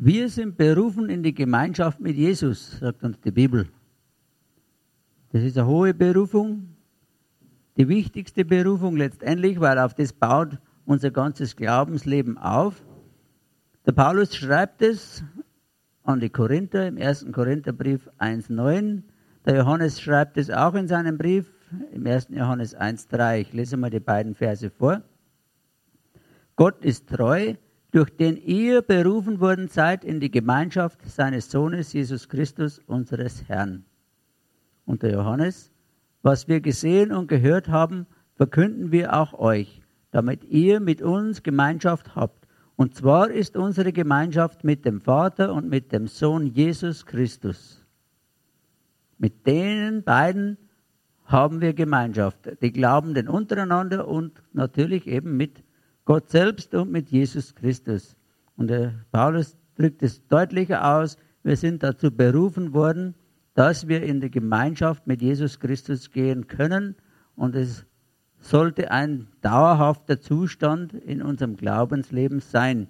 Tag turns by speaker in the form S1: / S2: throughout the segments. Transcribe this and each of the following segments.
S1: Wir sind berufen in die Gemeinschaft mit Jesus, sagt uns die Bibel. Das ist eine hohe Berufung, die wichtigste Berufung letztendlich, weil auf das baut unser ganzes Glaubensleben auf. Der Paulus schreibt es an die Korinther im 1. Korintherbrief 1,9. Der Johannes schreibt es auch in seinem Brief im 1. Johannes 1,3. Ich lese mal die beiden Verse vor. Gott ist treu, durch den ihr berufen worden seid in die Gemeinschaft seines Sohnes Jesus Christus, unseres Herrn. Und der Johannes, was wir gesehen und gehört haben, verkünden wir auch euch, damit ihr mit uns Gemeinschaft habt. Und zwar ist unsere Gemeinschaft mit dem Vater und mit dem Sohn Jesus Christus. Mit denen beiden haben wir Gemeinschaft. Die Glaubenden untereinander und natürlich eben mit Gott selbst und mit Jesus Christus. Und der Paulus drückt es deutlicher aus. Wir sind dazu berufen worden, dass wir in die Gemeinschaft mit Jesus Christus gehen können. Und es sollte ein dauerhafter Zustand in unserem Glaubensleben sein.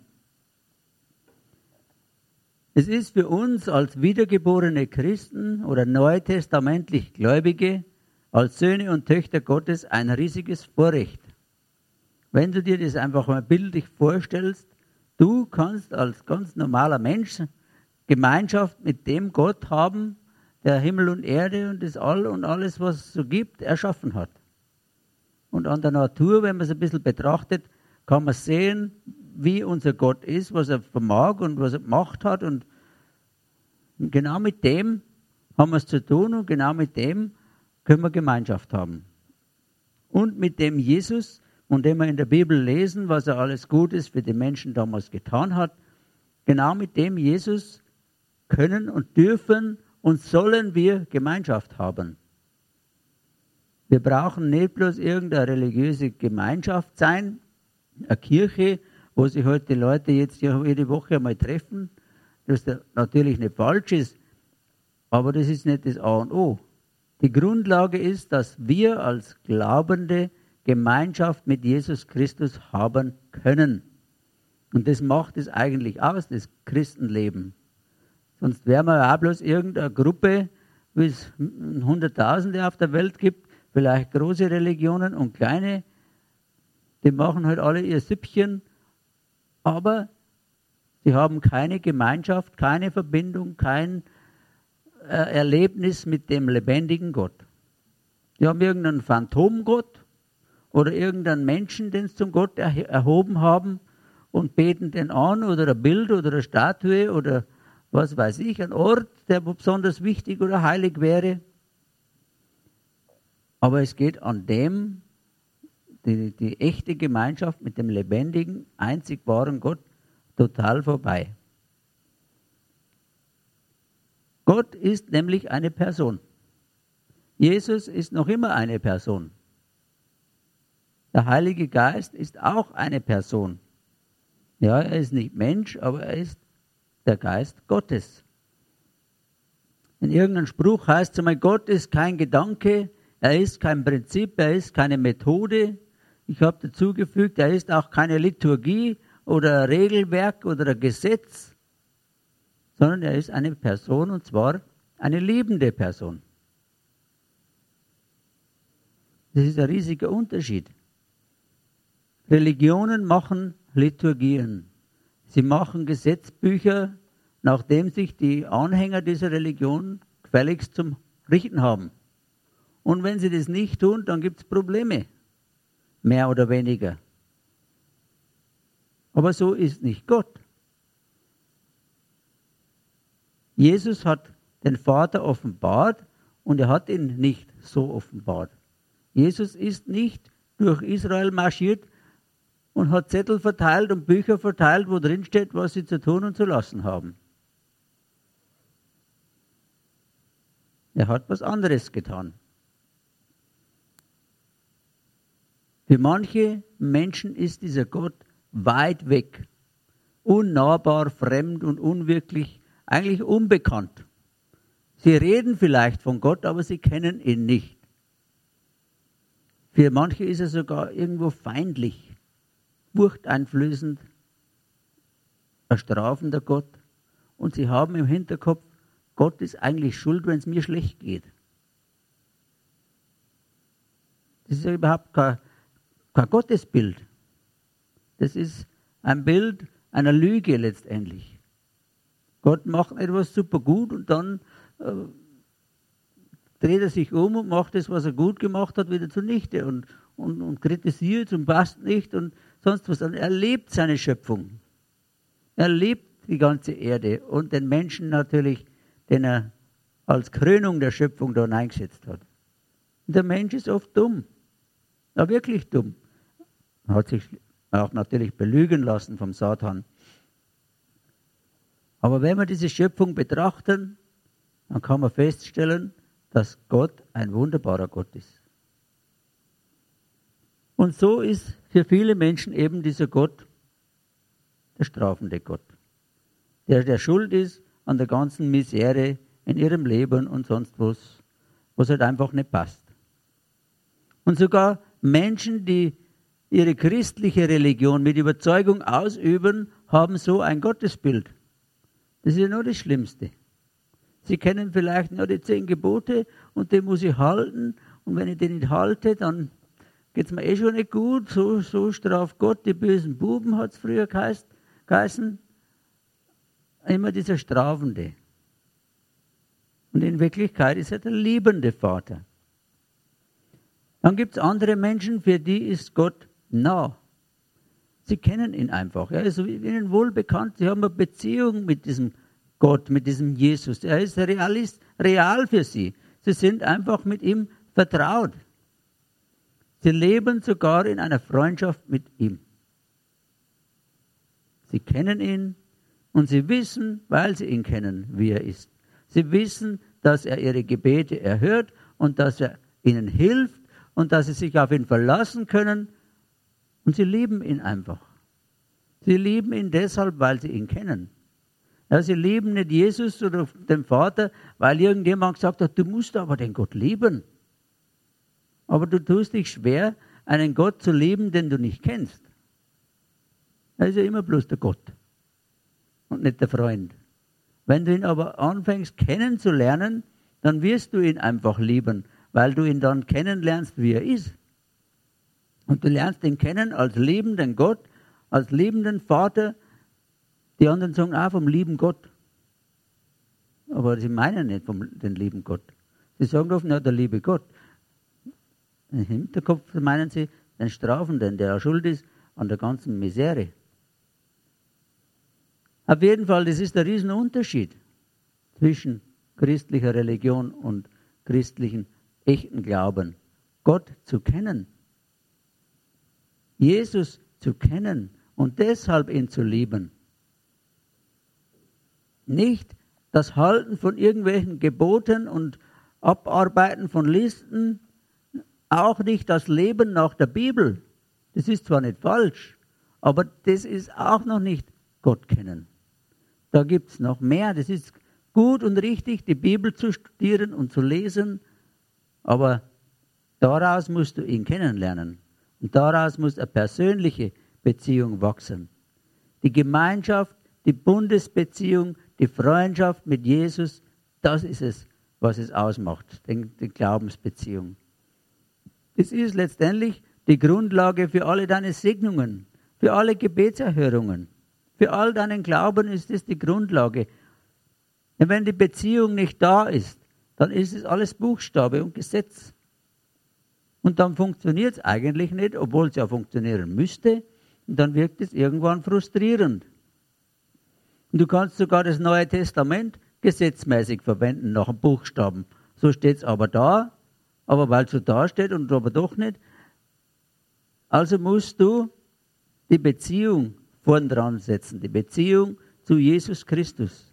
S1: Es ist für uns als wiedergeborene Christen oder neutestamentlich Gläubige, als Söhne und Töchter Gottes ein riesiges Vorrecht. Wenn du dir das einfach mal bildlich vorstellst, du kannst als ganz normaler Mensch Gemeinschaft mit dem Gott haben, der Himmel und Erde und das All und alles, was es so gibt, erschaffen hat. Und an der Natur, wenn man es ein bisschen betrachtet, kann man sehen, wie unser Gott ist, was er vermag und was er gemacht hat. Und genau mit dem haben wir es zu tun und genau mit dem können wir Gemeinschaft haben. Und mit dem Jesus, von dem wir in der Bibel lesen, was er alles Gutes für die Menschen damals getan hat, genau mit dem Jesus können und dürfen und sollen wir Gemeinschaft haben. Wir brauchen nicht bloß irgendeine religiöse Gemeinschaft sein, eine Kirche, wo sich halt die Leute jetzt jede Woche einmal treffen, das natürlich nicht falsch ist, aber das ist nicht das A und O. Die Grundlage ist, dass wir als Glaubende Gemeinschaft mit Jesus Christus haben können. Und das macht es eigentlich aus, das Christenleben. Sonst wären wir auch bloß irgendeine Gruppe, wie es Hunderttausende auf der Welt gibt, vielleicht große Religionen und kleine, die machen halt alle ihr Süppchen, aber sie haben keine Gemeinschaft, keine Verbindung, kein Erlebnis mit dem lebendigen Gott. Die haben irgendeinen Phantomgott oder irgendeinen Menschen, den sie zum Gott erhoben haben und beten den an oder ein Bild oder eine Statue oder was weiß ich, ein Ort, der besonders wichtig oder heilig wäre. Aber es geht an dem, die echte Gemeinschaft mit dem lebendigen, einzig wahren Gott total vorbei. Gott ist nämlich eine Person. Jesus ist noch immer eine Person. Der Heilige Geist ist auch eine Person. Ja, er ist nicht Mensch, aber er ist der Geist Gottes. In irgendeinem Spruch heißt es einmal, Gott ist kein Gedanke, er ist kein Prinzip, er ist keine Methode. Ich habe dazugefügt, er ist auch keine Liturgie oder ein Regelwerk oder ein Gesetz, sondern er ist eine Person, und zwar eine liebende Person. Das ist ein riesiger Unterschied. Religionen machen Liturgien. Sie machen Gesetzbücher, nachdem sich die Anhänger dieser Religion gefälligst zum Richten haben. Und wenn sie das nicht tun, dann gibt es Probleme. Mehr oder weniger. Aber so ist nicht Gott. Jesus hat den Vater offenbart und er hat ihn nicht so offenbart. Jesus ist nicht durch Israel marschiert und hat Zettel verteilt und Bücher verteilt, wo drin steht, was sie zu tun und zu lassen haben. Er hat was anderes getan. Für manche Menschen ist dieser Gott weit weg, unnahbar, fremd und unwirklich, eigentlich unbekannt. Sie reden vielleicht von Gott, aber sie kennen ihn nicht. Für manche ist er sogar irgendwo feindlich, furchteinflößend, ein strafender Gott. und sie haben im Hinterkopf, Gott ist eigentlich schuld, wenn es mir schlecht geht. Das ist ja überhaupt kein Gottesbild. Das ist ein Bild einer Lüge letztendlich. Gott macht etwas super gut und dann dreht er sich um und macht das, was er gut gemacht hat, wieder zunichte und kritisiert und passt nicht und sonst was. Und er liebt seine Schöpfung. Er liebt die ganze Erde und den Menschen natürlich, den er als Krönung der Schöpfung da eingesetzt hat. Und der Mensch ist oft dumm. Ja, wirklich dumm. Er hat sich auch natürlich belügen lassen vom Satan. Aber wenn wir diese Schöpfung betrachten, dann kann man feststellen, dass Gott ein wunderbarer Gott ist. Und so ist für viele Menschen eben dieser Gott der strafende Gott, der schuld ist an der ganzen Misere in ihrem Leben und sonst was halt einfach nicht passt. Und sogar Menschen, die ihre christliche Religion mit Überzeugung ausüben, haben so ein Gottesbild. Das ist ja nur das Schlimmste. Sie kennen vielleicht nur die 10 Gebote und die muss ich halten. Und wenn ich die nicht halte, dann geht es mir schon nicht gut. So straft Gott die bösen Buben, hat es früher geheißen. Immer dieser Strafende. Und in Wirklichkeit ist er der liebende Vater. Dann gibt es andere Menschen, für die ist Gott nah. Sie kennen ihn einfach. Er ist ihnen wohl bekannt. Sie haben eine Beziehung mit diesem Gott, mit diesem Jesus. Er ist real für sie. Sie sind einfach mit ihm vertraut. Sie leben sogar in einer Freundschaft mit ihm. Sie kennen ihn und sie wissen, weil sie ihn kennen, wie er ist. Sie wissen, dass er ihre Gebete erhört und dass er ihnen hilft und dass sie sich auf ihn verlassen können. Und sie lieben ihn einfach. Sie lieben ihn deshalb, weil sie ihn kennen. Ja, sie lieben nicht Jesus oder den Vater, weil irgendjemand gesagt hat, du musst aber den Gott lieben. Aber du tust dich schwer, einen Gott zu lieben, den du nicht kennst. Er ist ja immer bloß der Gott und nicht der Freund. Wenn du ihn aber anfängst kennenzulernen, dann wirst du ihn einfach lieben, weil du ihn dann kennenlernst, wie er ist. Und du lernst ihn kennen als liebenden Gott, als liebenden Vater. Die anderen sagen auch vom lieben Gott. Aber sie meinen nicht den lieben Gott. Sie sagen oft, ja, der liebe Gott. Im Hinterkopf meinen sie den Strafenden, der schuld ist an der ganzen Misere. Auf jeden Fall, das ist der Riesenunterschied zwischen christlicher Religion und christlichen echten Glauben. Gott zu kennen. Jesus zu kennen und deshalb ihn zu lieben. Nicht das Halten von irgendwelchen Geboten und Abarbeiten von Listen, auch nicht das Leben nach der Bibel. Das ist zwar nicht falsch, aber das ist auch noch nicht Gott kennen. Da gibt es noch mehr. Das ist gut und richtig, die Bibel zu studieren und zu lesen, aber daraus musst du ihn kennenlernen. Und daraus muss eine persönliche Beziehung wachsen. Die Gemeinschaft, die Bundesbeziehung, die Freundschaft mit Jesus, das ist es, was es ausmacht, die Glaubensbeziehung. Das ist letztendlich die Grundlage für alle deine Segnungen, für alle Gebetserhörungen. Für all deinen Glauben ist es die Grundlage. Und wenn die Beziehung nicht da ist, dann ist es alles Buchstabe und Gesetz. Und dann funktioniert es eigentlich nicht, obwohl es ja funktionieren müsste. Und dann wirkt es irgendwann frustrierend. Und du kannst sogar das Neue Testament gesetzmäßig verwenden, nach dem Buchstaben. So steht es aber da, aber weil es so da steht und aber doch nicht. Also musst du die Beziehung vorn dran setzen, die Beziehung zu Jesus Christus.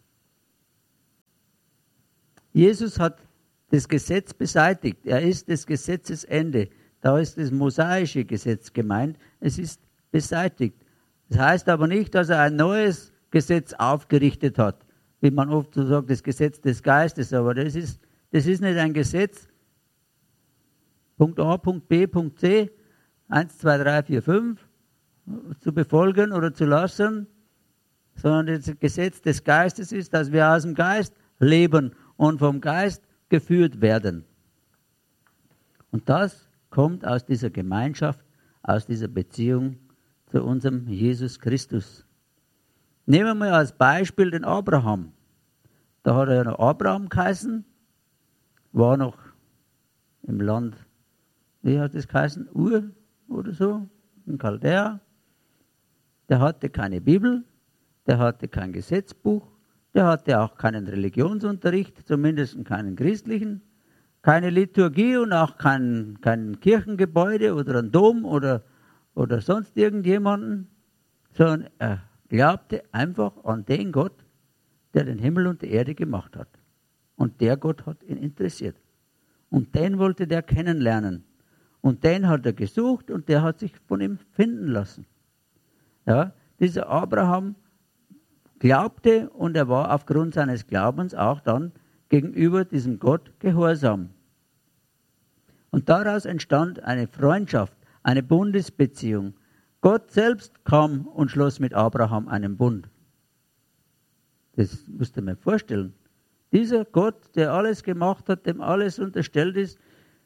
S1: Jesus hat das Gesetz beseitigt. Er ist des Gesetzes Ende. Da ist das mosaische Gesetz gemeint. Es ist beseitigt. Das heißt aber nicht, dass er ein neues Gesetz aufgerichtet hat. Wie man oft so sagt, das Gesetz des Geistes. Aber das ist nicht ein Gesetz. Punkt A, Punkt B, Punkt C. 1, 2, 3, 4, 5. Zu befolgen oder zu lassen. sondern das Gesetz des Geistes ist, dass wir aus dem Geist leben und vom Geist geführt werden. Und das kommt aus dieser Gemeinschaft, aus dieser Beziehung zu unserem Jesus Christus. Nehmen wir mal als Beispiel den Abraham. Da hat er ja noch Abraham geheißen, war noch im Land, wie hat das geheißen, Ur oder so, in Chaldea. Der hatte keine Bibel, der hatte kein Gesetzbuch, der hatte auch keinen Religionsunterricht, zumindest keinen christlichen, keine Liturgie und auch kein Kirchengebäude oder ein Dom oder sonst irgendjemanden, sondern er glaubte einfach an den Gott, der den Himmel und die Erde gemacht hat. Und der Gott hat ihn interessiert. Und den wollte der kennenlernen. Und den hat er gesucht und der hat sich von ihm finden lassen. Ja, dieser Abraham glaubte und er war aufgrund seines Glaubens auch dann gegenüber diesem Gott gehorsam. Und daraus entstand eine Freundschaft, eine Bundesbeziehung. Gott selbst kam und schloss mit Abraham einen Bund. Das musst du mir vorstellen. Dieser Gott, der alles gemacht hat, dem alles unterstellt ist,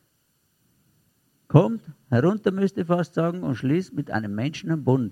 S1: kommt herunter, müsste ich fast sagen, und schließt mit einem Menschen einen Bund.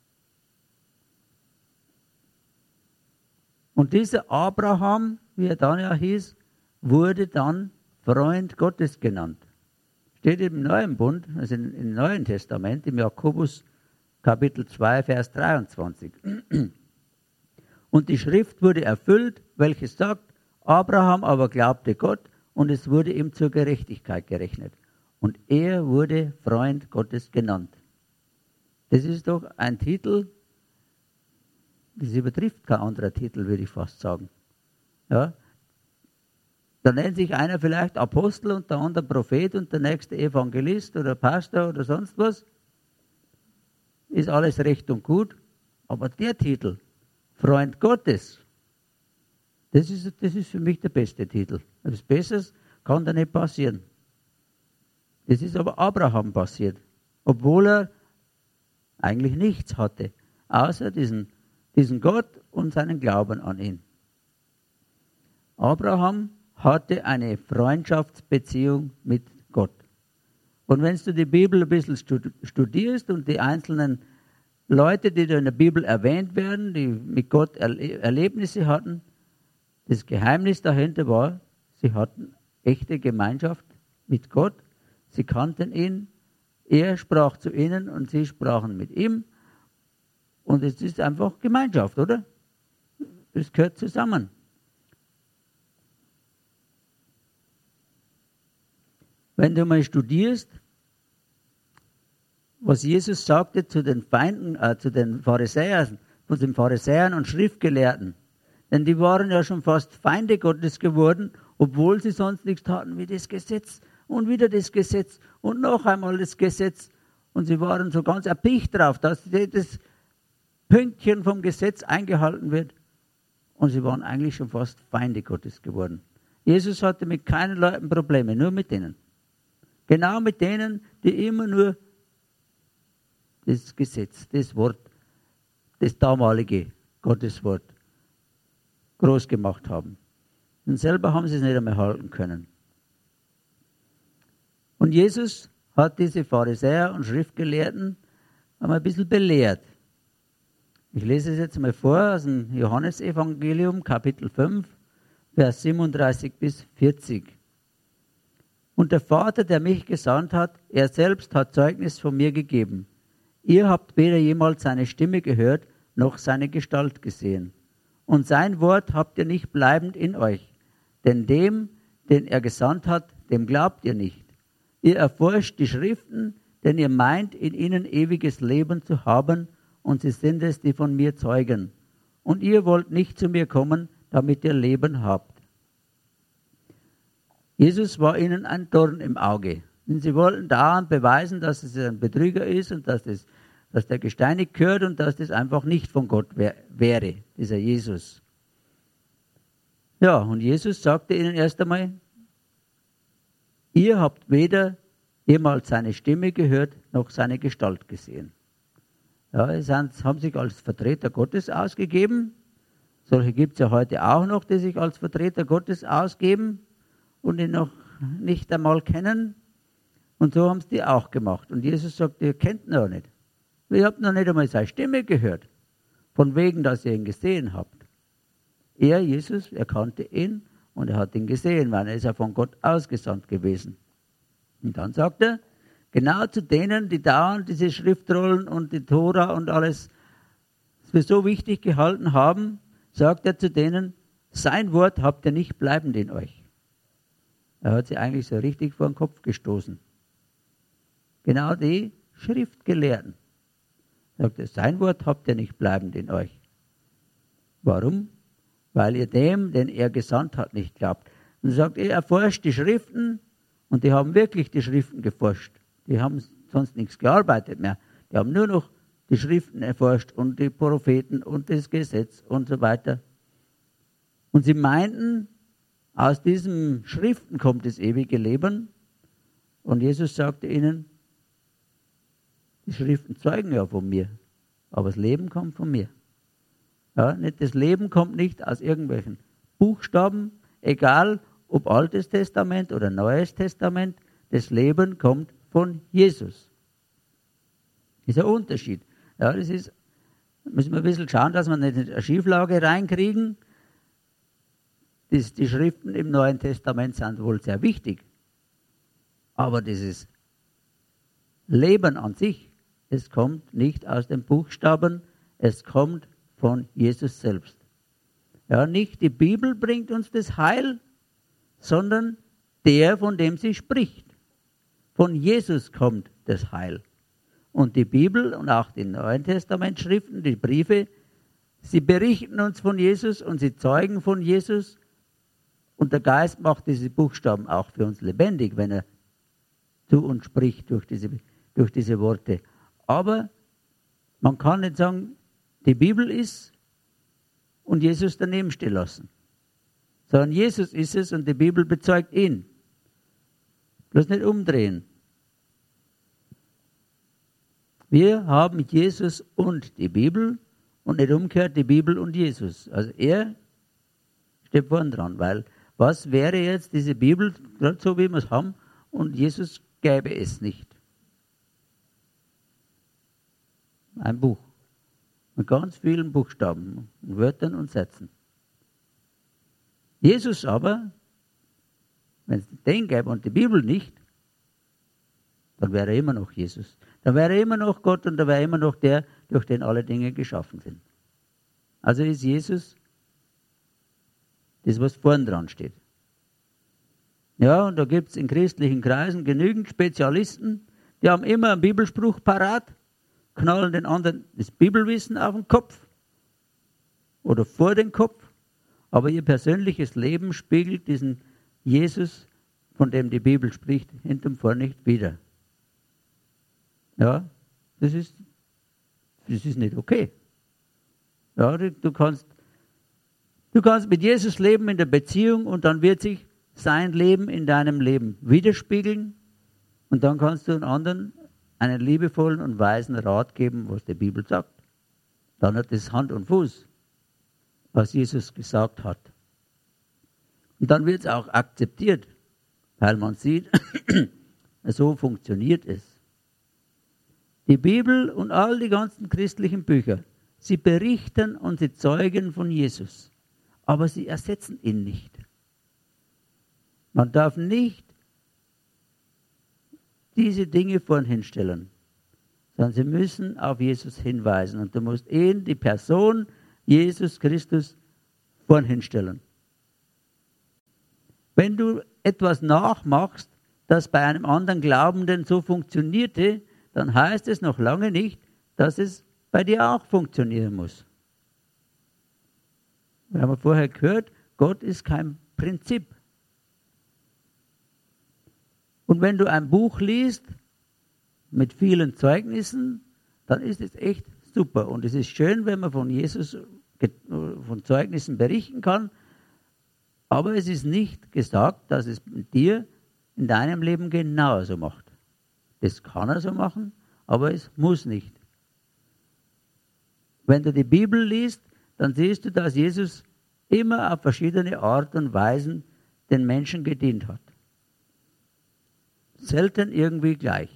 S1: Und dieser Abraham, wie er dann ja hieß, wurde dann Freund Gottes genannt. Steht im Neuen Bund, also im Neuen Testament, im Jakobus Kapitel 2, Vers 23. Und die Schrift wurde erfüllt, welche sagt, Abraham aber glaubte Gott und es wurde ihm zur Gerechtigkeit gerechnet. Und er wurde Freund Gottes genannt. Das ist doch ein Titel, das übertrifft kein anderer Titel, würde ich fast sagen. Ja? Da nennt sich einer vielleicht Apostel und der andere Prophet und der nächste Evangelist oder Pastor oder sonst was. Ist alles recht und gut. Aber der Titel, Freund Gottes, das ist für mich der beste Titel. Etwas Besseres kann da nicht passieren. Das ist aber Abraham passiert, obwohl er eigentlich nichts hatte, außer diesen Gott und seinen Glauben an ihn. Abraham hatte eine Freundschaftsbeziehung mit Gott. Und wenn du die Bibel ein bisschen studierst und die einzelnen Leute, die da in der Bibel erwähnt werden, die mit Gott Erlebnisse hatten, das Geheimnis dahinter war, sie hatten echte Gemeinschaft mit Gott, sie kannten ihn, er sprach zu ihnen und sie sprachen mit ihm. Und es ist einfach Gemeinschaft, oder? Es gehört zusammen. Wenn du mal studierst, was Jesus sagte zu den Feinden, zu den Pharisäern, von den Pharisäern und Schriftgelehrten, denn die waren ja schon fast Feinde Gottes geworden, obwohl sie sonst nichts taten wie das Gesetz und wieder das Gesetz und noch einmal das Gesetz. Und sie waren so ganz erpicht drauf, dass das Pünktchen vom Gesetz eingehalten wird. Und sie waren eigentlich schon fast Feinde Gottes geworden. Jesus hatte mit keinen Leuten Probleme, nur mit denen. Genau mit denen, die immer nur das Gesetz, das Wort, das damalige Gotteswort groß gemacht haben. Und selber haben sie es nicht einmal halten können. Und Jesus hat diese Pharisäer und Schriftgelehrten einmal ein bisschen belehrt. Ich lese es jetzt mal vor aus dem Johannesevangelium, Kapitel 5, Vers 37 bis 40. Und der Vater, der mich gesandt hat, er selbst hat Zeugnis von mir gegeben. Ihr habt weder jemals seine Stimme gehört, noch seine Gestalt gesehen. Und sein Wort habt ihr nicht bleibend in euch. Denn dem, den er gesandt hat, dem glaubt ihr nicht. Ihr erforscht die Schriften, denn ihr meint, in ihnen ewiges Leben zu haben, und sie sind es, die von mir zeugen. Und ihr wollt nicht zu mir kommen, damit ihr Leben habt. Jesus war ihnen ein Dorn im Auge. Und sie wollten dauernd beweisen, dass es ein Betrüger ist und dass der gesteinigt gehört und dass das einfach nicht von Gott wäre, dieser Jesus. Ja, und Jesus sagte ihnen erst einmal, ihr habt weder jemals seine Stimme gehört, noch seine Gestalt gesehen. Ja, haben sich als Vertreter Gottes ausgegeben. Solche gibt es ja heute auch noch, die sich als Vertreter Gottes ausgeben und ihn noch nicht einmal kennen. Und so haben es die auch gemacht. Und Jesus sagt, ihr kennt ihn ja nicht. Ihr habt noch nicht einmal seine Stimme gehört. Von wegen, dass ihr ihn gesehen habt. Er, Jesus, er kannte ihn und er hat ihn gesehen, weil er ist ja von Gott ausgesandt gewesen. Und dann sagt er, genau zu denen, die dauernd diese Schriftrollen und die Tora und alles für so wichtig gehalten haben, sagt er zu denen, sein Wort habt ihr nicht bleibend in euch. Er hat sie eigentlich so richtig vor den Kopf gestoßen. Genau die Schriftgelehrten. Sagt er, sein Wort habt ihr nicht bleibend in euch. Warum? Weil ihr dem, den er gesandt hat, nicht glaubt. Und er sagt, er erforscht die Schriften und die haben wirklich die Schriften geforscht. Die haben sonst nichts gearbeitet mehr. Die haben nur noch die Schriften erforscht und die Propheten und das Gesetz und so weiter. Und sie meinten, aus diesen Schriften kommt das ewige Leben. Und Jesus sagte ihnen, die Schriften zeugen ja von mir, aber das Leben kommt von mir. Ja, das Leben kommt nicht aus irgendwelchen Buchstaben, egal ob Altes Testament oder Neues Testament, das Leben kommt von Jesus. Das ist ein Unterschied. Ja, müssen wir ein bisschen schauen, dass wir nicht in eine Schieflage reinkriegen. Die Schriften im Neuen Testament sind wohl sehr wichtig. Aber dieses Leben an sich, es kommt nicht aus den Buchstaben, es kommt von Jesus selbst. Ja, nicht die Bibel bringt uns das Heil, sondern der, von dem sie spricht. Von Jesus kommt das Heil. Und die Bibel und auch die Neuen Testamentschriften, die Briefe, sie berichten uns von Jesus und sie zeugen von Jesus. Und der Geist macht diese Buchstaben auch für uns lebendig, wenn er zu uns spricht durch diese Worte. Aber man kann nicht sagen, die Bibel ist und Jesus daneben stehen lassen. Sondern Jesus ist es und die Bibel bezeugt ihn. Bloß nicht umdrehen. Wir haben Jesus und die Bibel und nicht umgekehrt die Bibel und Jesus. Also er steht vorn dran, weil was wäre jetzt diese Bibel, gerade so wie wir es haben, und Jesus gäbe es nicht. Ein Buch mit ganz vielen Buchstaben, Wörtern und Sätzen. Jesus aber, wenn es den gäbe und die Bibel nicht, dann wäre er immer noch Jesus. Dann wäre er immer noch Gott und dann wäre er immer noch der, durch den alle Dinge geschaffen sind. Also ist Jesus das, was vorn dran steht. Ja, und da gibt es in christlichen Kreisen genügend Spezialisten, die haben immer einen Bibelspruch parat, knallen den anderen das Bibelwissen auf den Kopf oder vor den Kopf, aber ihr persönliches Leben spiegelt diesen Jesus, von dem die Bibel spricht, hinten vor nicht wider. Ja, das ist nicht okay. Ja, du kannst mit Jesus leben in der Beziehung und dann wird sich sein Leben in deinem Leben widerspiegeln und dann kannst du den anderen einen liebevollen und weisen Rat geben, was die Bibel sagt. Dann hat es Hand und Fuß, was Jesus gesagt hat. Und dann wird es auch akzeptiert, weil man sieht, so funktioniert es. Die Bibel und all die ganzen christlichen Bücher, sie berichten und sie zeugen von Jesus, aber sie ersetzen ihn nicht. Man darf nicht diese Dinge vorn hinstellen, sondern sie müssen auf Jesus hinweisen. Und du musst ihn, die Person Jesus Christus, vorn hinstellen. Wenn du etwas nachmachst, das bei einem anderen Glaubenden so funktionierte, dann heißt es noch lange nicht, dass es bei dir auch funktionieren muss. Wir haben vorher gehört, Gott ist kein Prinzip. Und wenn du ein Buch liest mit vielen Zeugnissen, dann ist es echt super. Und es ist schön, wenn man von Jesus, von Zeugnissen berichten kann. Aber es ist nicht gesagt, dass es mit dir in deinem Leben genauso macht. Das kann er so machen, aber es muss nicht. Wenn du die Bibel liest, dann siehst du, dass Jesus immer auf verschiedene Art und Weisen den Menschen gedient hat. Selten irgendwie gleich.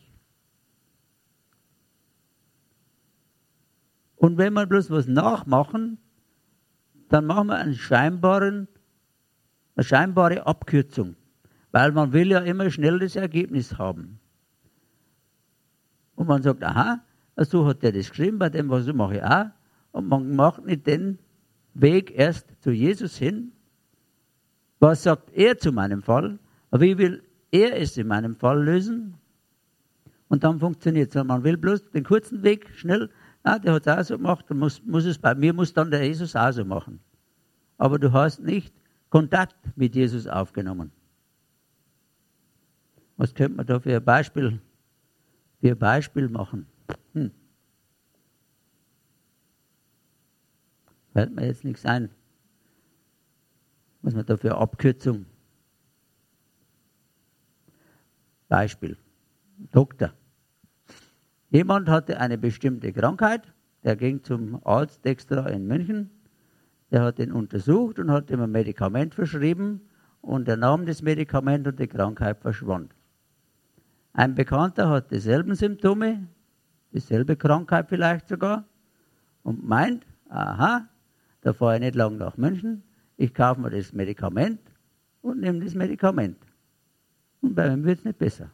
S1: Und wenn wir bloß was nachmachen, dann machen wir eine scheinbare Abkürzung. Weil man will ja immer schnell das Ergebnis haben. Und man sagt, aha, so hat der das geschrieben, bei dem was mache ich auch. Und man macht nicht den Weg erst zu Jesus hin. Was sagt er zu meinem Fall? Wie will er es in meinem Fall lösen? Und dann funktioniert es. Man will bloß den kurzen Weg schnell, der hat es auch so gemacht, dann muss es bei mir muss dann der Jesus auch so machen. Aber du hast nicht Kontakt mit Jesus aufgenommen. Was könnte man da für ein Beispiel machen? Fällt mir jetzt nichts ein. Was man da für eine Abkürzung? Beispiel. Doktor. Jemand hatte eine bestimmte Krankheit, der ging zum Arzt extra in München, der hat ihn untersucht und hat ihm ein Medikament verschrieben und er nahm das Medikament und die Krankheit verschwand. Ein Bekannter hat dieselben Symptome, dieselbe Krankheit vielleicht sogar und meint, aha, da fahre ich nicht lang nach München, ich kaufe mir das Medikament und nehme das Medikament. Und bei ihm wird es nicht besser.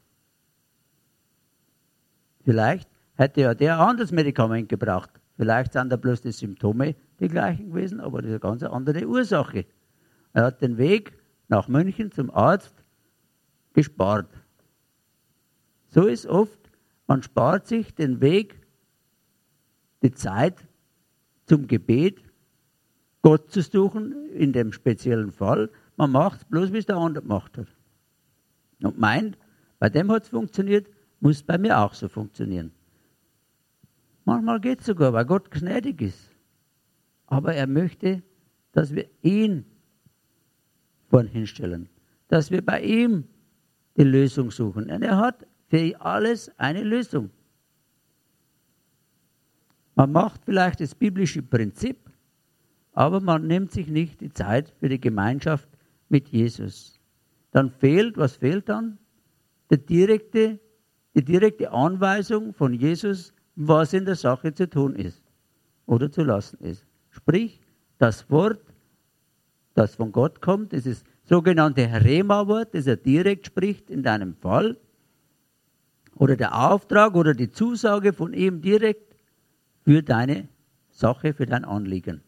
S1: Vielleicht hätte ja der ein anderes Medikament gebraucht. Vielleicht sind da bloß die Symptome die gleichen gewesen, aber das ist eine ganz andere Ursache. Er hat den Weg nach München zum Arzt gespart. So ist oft, man spart sich den Weg, die Zeit zum Gebet, Gott zu suchen, in dem speziellen Fall. Man macht es bloß, wie es der andere gemacht hat. Und meint, bei dem hat es funktioniert, muss bei mir auch so funktionieren. Manchmal geht es sogar, weil Gott gnädig ist. Aber er möchte, dass wir ihn vorn hinstellen, dass wir bei ihm die Lösung suchen. Und er hat für alles eine Lösung. Man macht vielleicht das biblische Prinzip, aber man nimmt sich nicht die Zeit für die Gemeinschaft mit Jesus. Dann was fehlt dann? Die direkte Anweisung von Jesus, was in der Sache zu tun ist oder zu lassen ist. Sprich, das Wort, das von Gott kommt, dieses sogenannte Rema-Wort, das er direkt spricht in deinem Fall, oder der Auftrag oder die Zusage von ihm direkt für deine Sache, für dein Anliegen.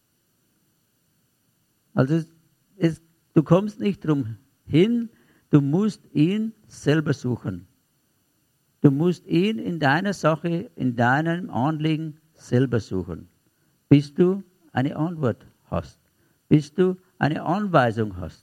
S1: Also du kommst nicht drum hin, du musst ihn selber suchen. Du musst ihn in deiner Sache, in deinem Anliegen selber suchen, bis du eine Antwort hast, bis du eine Anweisung hast.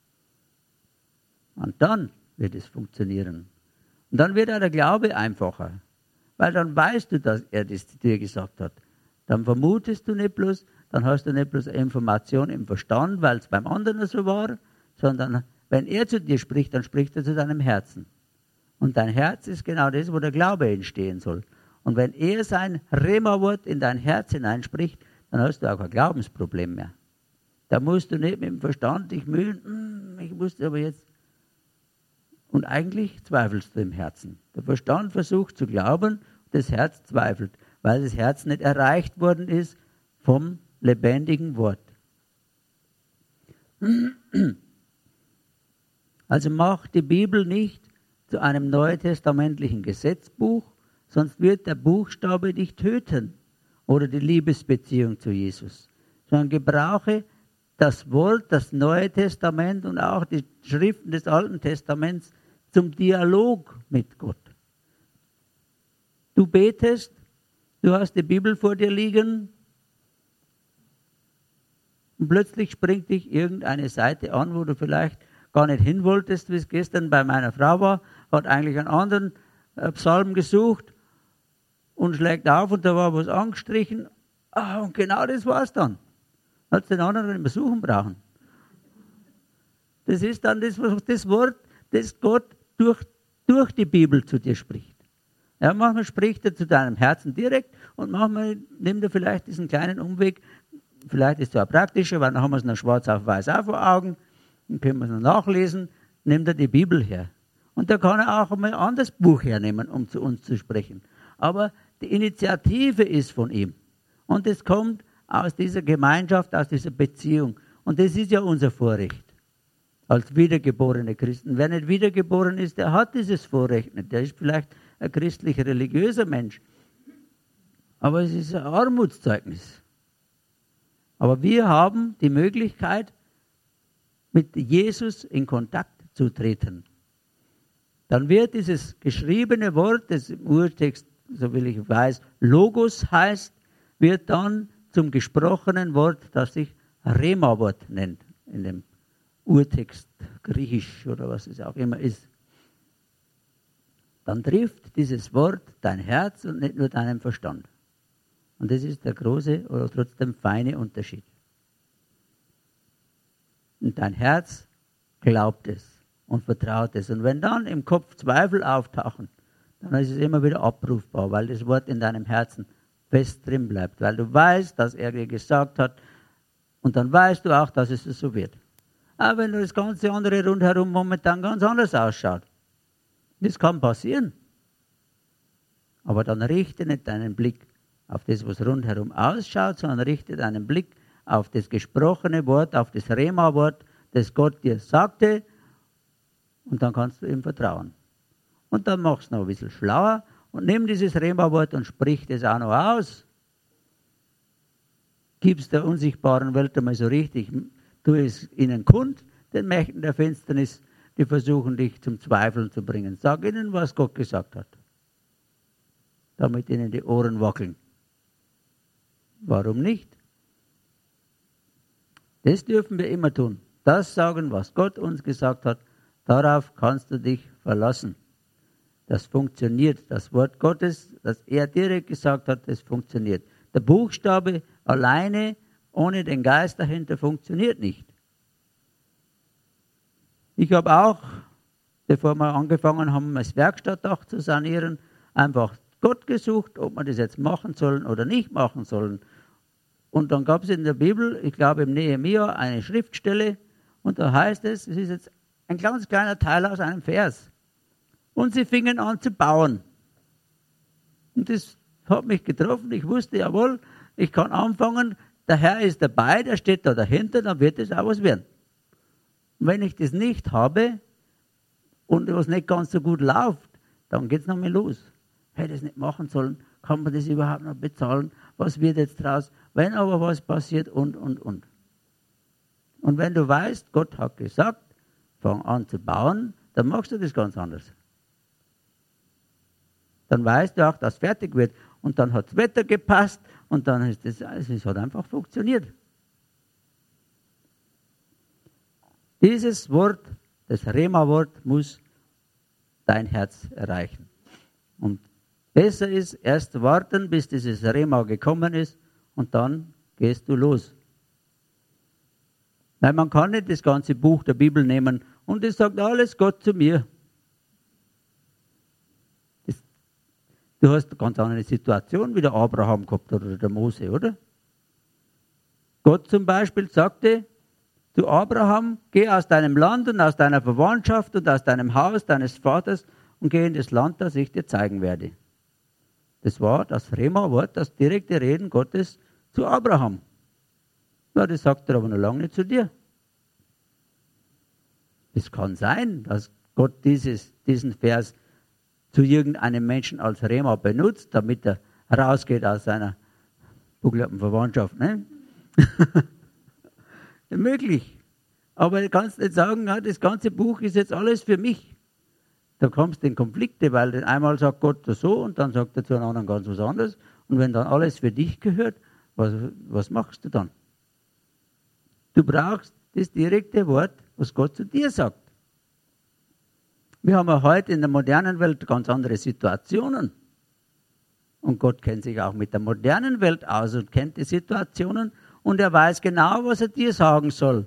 S1: Und dann wird es funktionieren. Und dann wird auch der Glaube einfacher, weil dann weißt du, dass er das dir gesagt hat. Dann vermutest du nicht bloß, dann hast du nicht bloß Information im Verstand, weil es beim anderen so war, sondern wenn er zu dir spricht, dann spricht er zu deinem Herzen. Und dein Herz ist genau das, wo der Glaube entstehen soll. Und wenn er sein Rema-Wort in dein Herz hineinspricht, dann hast du auch kein Glaubensproblem mehr. Da musst du nicht mit dem Verstand dich mühen, ich musste aber jetzt. Und eigentlich zweifelst du im Herzen. Der Verstand versucht zu glauben, das Herz zweifelt, weil das Herz nicht erreicht worden ist vom lebendigen Wort. Also mach die Bibel nicht zu einem neutestamentlichen Gesetzbuch, sonst wird der Buchstabe dich töten oder die Liebesbeziehung zu Jesus. Sondern gebrauche das Wort, das Neue Testament und auch die Schriften des Alten Testaments zum Dialog mit Gott. Du betest, du hast die Bibel vor dir liegen und plötzlich springt dich irgendeine Seite an, wo du vielleicht gar nicht hin wolltest, wie es gestern bei meiner Frau war, hat eigentlich einen anderen Psalm gesucht und schlägt auf und da war was angestrichen. Und genau das war es dann. Hat den anderen nicht mehr suchen brauchen. Das ist dann das Wort, das Gott durch die Bibel zu dir spricht. Ja, manchmal spricht er zu deinem Herzen direkt und manchmal nimmt er vielleicht diesen kleinen Umweg. Vielleicht ist es ja praktischer, weil dann haben wir es noch schwarz auf weiß auch vor Augen. Dann können wir es noch nachlesen. Nimmt er die Bibel her. Und da kann er auch mal ein anderes Buch hernehmen, um zu uns zu sprechen. Aber die Initiative ist von ihm. Und es kommt aus dieser Gemeinschaft, aus dieser Beziehung. Und das ist ja unser Vorrecht. Als wiedergeborene Christen. Wer nicht wiedergeboren ist, der hat dieses Vorrecht nicht. Der ist vielleicht ein christlich-religiöser Mensch. Aber es ist ein Armutszeugnis. Aber wir haben die Möglichkeit, mit Jesus in Kontakt zu treten. Dann wird dieses geschriebene Wort, das im Urtext, so will ich weiß, Logos heißt, wird dann zum gesprochenen Wort, das sich Rema-Wort nennt, in dem Urtext Griechisch oder was es auch immer ist. Dann trifft dieses Wort dein Herz und nicht nur deinen Verstand. Und das ist der große oder trotzdem feine Unterschied. Und dein Herz glaubt es und vertraut es. Und wenn dann im Kopf Zweifel auftauchen, dann ist es immer wieder abrufbar, weil das Wort in deinem Herzen fest drin bleibt. Weil du weißt, dass er dir gesagt hat und dann weißt du auch, dass es so wird. Aber wenn das ganze andere rundherum momentan ganz anders ausschaut, das kann passieren. Aber dann richte nicht deinen Blick auf das, was rundherum ausschaut, sondern richte deinen Blick auf das gesprochene Wort, auf das Rema-Wort, das Gott dir sagte, und dann kannst du ihm vertrauen. Und dann machst du noch ein bisschen schlauer und nimm dieses Rema-Wort und sprich das auch noch aus. Gib es der unsichtbaren Welt einmal so richtig, tu es ihnen kund, den Mächten der Finsternis, die versuchen dich zum Zweifeln zu bringen. Sag ihnen, was Gott gesagt hat, damit ihnen die Ohren wackeln. Warum nicht? Das dürfen wir immer tun. Das sagen, was Gott uns gesagt hat, darauf kannst du dich verlassen. Das funktioniert. Das Wort Gottes, das er direkt gesagt hat, das funktioniert. Der Buchstabe alleine, ohne den Geist dahinter, funktioniert nicht. Ich habe auch, bevor wir angefangen haben, das Werkstattdach zu sanieren, einfach Gott gesucht, ob wir das jetzt machen sollen oder nicht machen sollen. Und dann gab es in der Bibel, ich glaube im Nehemia, eine Schriftstelle und da heißt es ist jetzt ein ganz kleiner Teil aus einem Vers. Und sie fingen an zu bauen. Und das hat mich getroffen. Ich wusste, jawohl, ich kann anfangen, der Herr ist dabei, der steht da dahinter, dann wird es auch was werden. Und wenn ich das nicht habe und was nicht ganz so gut läuft, dann geht es noch mal los. Hätte ich das nicht machen sollen, kann man das überhaupt noch bezahlen? Was wird jetzt draus? Wenn aber was passiert und. Und wenn du weißt, Gott hat gesagt, fang an zu bauen, dann machst du das ganz anders. Dann weißt du auch, dass fertig wird. Und dann hat das Wetter gepasst und dann ist es hat einfach funktioniert. Dieses Wort, das Rema-Wort, muss dein Herz erreichen. Und besser ist, erst warten, bis dieses Rema gekommen ist und dann gehst du los. Weil man kann nicht das ganze Buch der Bibel nehmen und es sagt alles Gott zu mir. Du hast eine ganz andere Situation wie der Abraham gehabt oder der Mose, oder? Gott zum Beispiel sagte zu Abraham, geh aus deinem Land und aus deiner Verwandtschaft und aus deinem Haus deines Vaters und geh in das Land, das ich dir zeigen werde. Das war das Rema-Wort, das direkte Reden Gottes zu Abraham. Ja, das sagt er aber noch lange nicht zu dir. Es kann sein, dass Gott diesen Vers zu irgendeinem Menschen als Rema benutzt, damit er rausgeht aus seiner buckelnden Verwandtschaft. Ne? Möglich. Aber du kannst nicht sagen, ja, das ganze Buch ist jetzt alles für mich. Da kommst du in Konflikte, weil einmal sagt Gott das so und dann sagt er zu einem anderen ganz was anderes. Und wenn dann alles für dich gehört, was machst du dann? Du brauchst das direkte Wort, was Gott zu dir sagt. Wir haben ja heute in der modernen Welt ganz andere Situationen. Und Gott kennt sich auch mit der modernen Welt aus und kennt die Situationen und er weiß genau, was er dir sagen soll.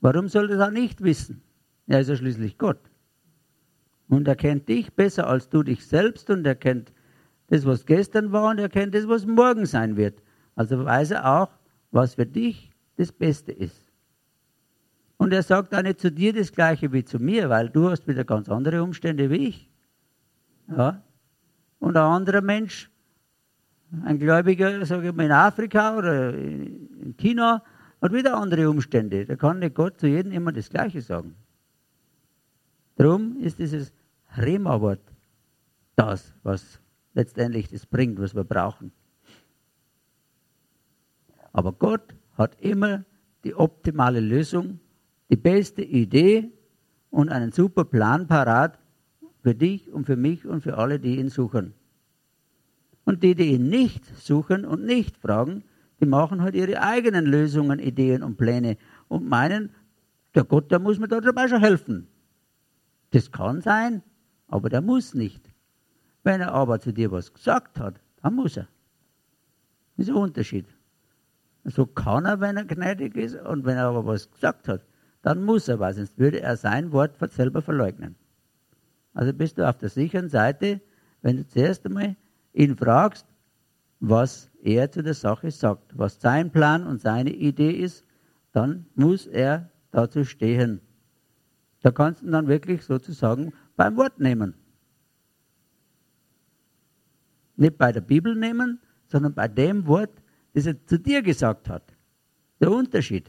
S1: Warum soll er das auch nicht wissen? Er ist ja schließlich Gott. Und er kennt dich besser als du dich selbst und er kennt das, was gestern war und er kennt das, was morgen sein wird. Also weiß er auch, was für dich das Beste ist. Und er sagt auch nicht zu dir das Gleiche wie zu mir, weil du hast wieder ganz andere Umstände wie ich. Ja? Und ein anderer Mensch, ein Gläubiger, sage ich mal, in Afrika oder in China, hat wieder andere Umstände. Da kann nicht Gott zu jedem immer das Gleiche sagen. Darum ist dieses Rema-Wort das, was letztendlich das bringt, was wir brauchen. Aber Gott hat immer die optimale Lösung, die beste Idee und einen super Plan parat für dich und für mich und für alle, die ihn suchen. Und die ihn nicht suchen und nicht fragen, die machen halt ihre eigenen Lösungen, Ideen und Pläne und meinen, der Gott, der muss mir da dabei schon helfen. Das kann sein, aber der muss nicht. Wenn er aber zu dir was gesagt hat, dann muss er. Das ist ein Unterschied. So kann er, wenn er gnädig ist, und wenn er aber was gesagt hat, dann muss er, weil sonst würde er sein Wort selber verleugnen. Also bist du auf der sicheren Seite, wenn du zuerst einmal ihn fragst, was er zu der Sache sagt, was sein Plan und seine Idee ist, dann muss er dazu stehen. Da kannst du ihn dann wirklich sozusagen beim Wort nehmen. Nicht bei der Bibel nehmen, sondern bei dem Wort, das er zu dir gesagt hat. Der Unterschied.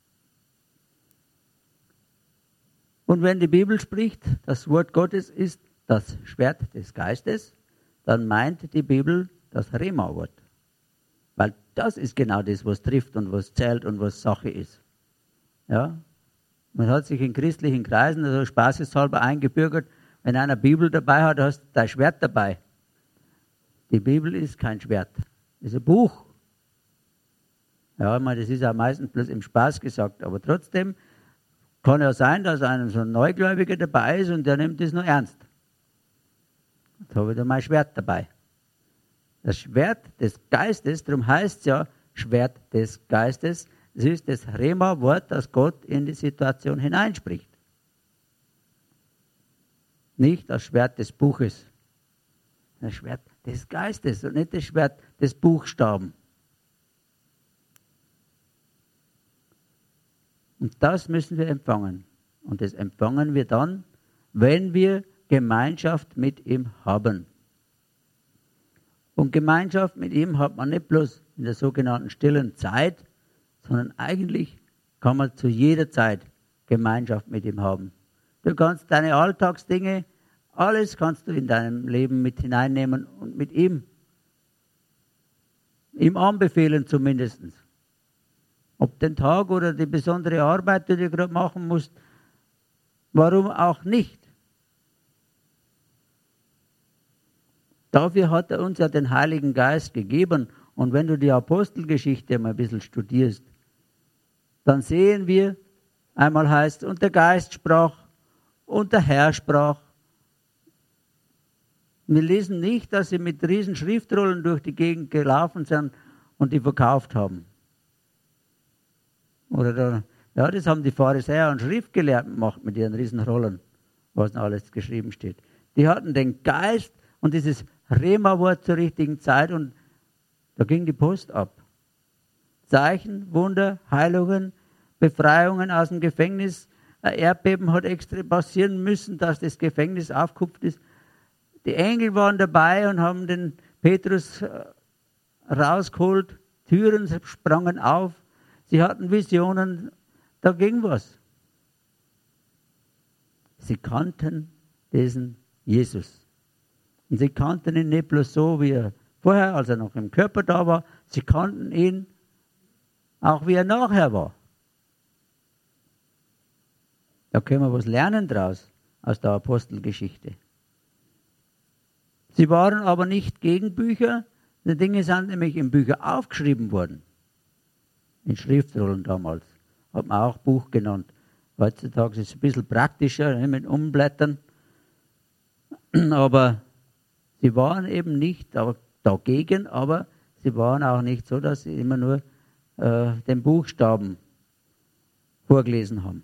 S1: Und wenn die Bibel spricht, das Wort Gottes ist das Schwert des Geistes, dann meint die Bibel das Rema-Wort. Weil das ist genau das, was trifft und was zählt und was Sache ist. Ja? Man hat sich in christlichen Kreisen also spaßeshalber eingebürgert, wenn einer Bibel dabei hat, hast du dein Schwert dabei. Die Bibel ist kein Schwert, das ist ein Buch. Ja, ich meine, das ist ja meistens bloß im Spaß gesagt, aber trotzdem kann ja sein, dass ein so ein Neugläubiger dabei ist und der nimmt das nur ernst. Jetzt habe ich da mein Schwert dabei. Das Schwert des Geistes, darum heißt es ja Schwert des Geistes, es ist das Rema-Wort, das Gott in die Situation hineinspricht. Nicht das Schwert des Buches. Das Schwert des Geistes und nicht das Schwert des Buchstaben. Und das müssen wir empfangen. Und das empfangen wir dann, wenn wir Gemeinschaft mit ihm haben. Und Gemeinschaft mit ihm hat man nicht bloß in der sogenannten stillen Zeit, sondern eigentlich kann man zu jeder Zeit Gemeinschaft mit ihm haben. Du kannst deine Alltagsdinge, alles kannst du in deinem Leben mit hineinnehmen und mit ihm anbefehlen zumindest. Ob den Tag oder die besondere Arbeit, die du gerade machen musst, warum auch nicht? Dafür hat er uns ja den Heiligen Geist gegeben. Und wenn du die Apostelgeschichte mal ein bisschen studierst, dann sehen wir, einmal heißt, und der Geist sprach und der Herr sprach. Wir lesen nicht, dass sie mit riesen Schriftrollen durch die Gegend gelaufen sind und die verkauft haben. Das haben die Pharisäer und Schriftgelehrten gemacht mit ihren Riesenrollen, was noch alles geschrieben steht. Die hatten den Geist und dieses Rema-Wort zur richtigen Zeit und da ging die Post ab. Zeichen, Wunder, Heilungen, Befreiungen aus dem Gefängnis. Ein Erdbeben hat extra passieren müssen, dass das Gefängnis aufgekupft ist. Die Engel waren dabei und haben den Petrus rausgeholt. Türen sprangen auf. Sie hatten Visionen. Da ging was. Sie kannten diesen Jesus. Und sie kannten ihn nicht bloß so, wie er vorher, als er noch im Körper da war. Sie kannten ihn auch, wie er nachher war. Da können wir was lernen draus, aus der Apostelgeschichte. Sie waren aber nicht gegen Bücher. Die Dinge sind nämlich in Bücher aufgeschrieben worden. In Schriftrollen damals. Hat man auch Buch genannt. Heutzutage ist es ein bisschen praktischer, mit Umblättern. Aber sie waren eben nicht dagegen, aber sie waren auch nicht so, dass sie immer nur den Buchstaben vorgelesen haben.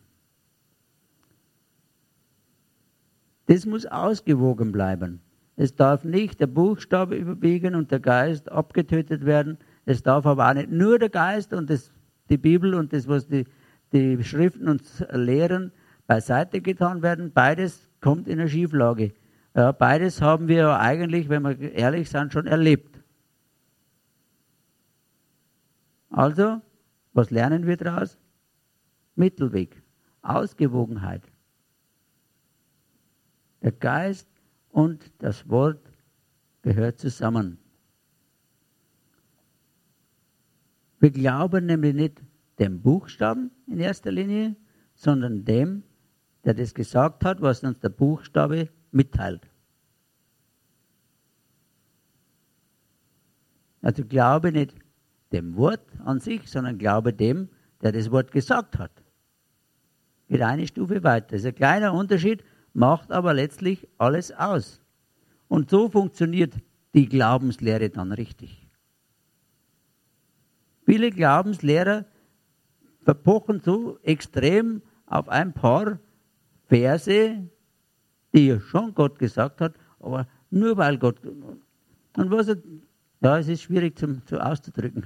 S1: Das muss ausgewogen bleiben. Es darf nicht der Buchstabe überwiegen und der Geist abgetötet werden. Es darf aber auch nicht nur der Geist und die Bibel und das, was die Schriften uns lehren, beiseite getan werden. Beides kommt in eine Schieflage. Ja, beides haben wir ja eigentlich, wenn wir ehrlich sind, schon erlebt. Also, was lernen wir daraus? Mittelweg, Ausgewogenheit. Der Geist und das Wort gehört zusammen. Wir glauben nämlich nicht dem Buchstaben in erster Linie, sondern dem, der das gesagt hat, was uns der Buchstabe mitteilt. Also glaube nicht dem Wort an sich, sondern glaube dem, der das Wort gesagt hat. Geht eine Stufe weiter. Das ist ein kleiner Unterschied, macht aber letztlich alles aus. Und so funktioniert die Glaubenslehre dann richtig. Viele Glaubenslehrer verpochen so extrem auf ein paar Verse, die ja schon Gott gesagt hat, aber nur weil Gott. Und was er, ja, es ist schwierig zu auszudrücken.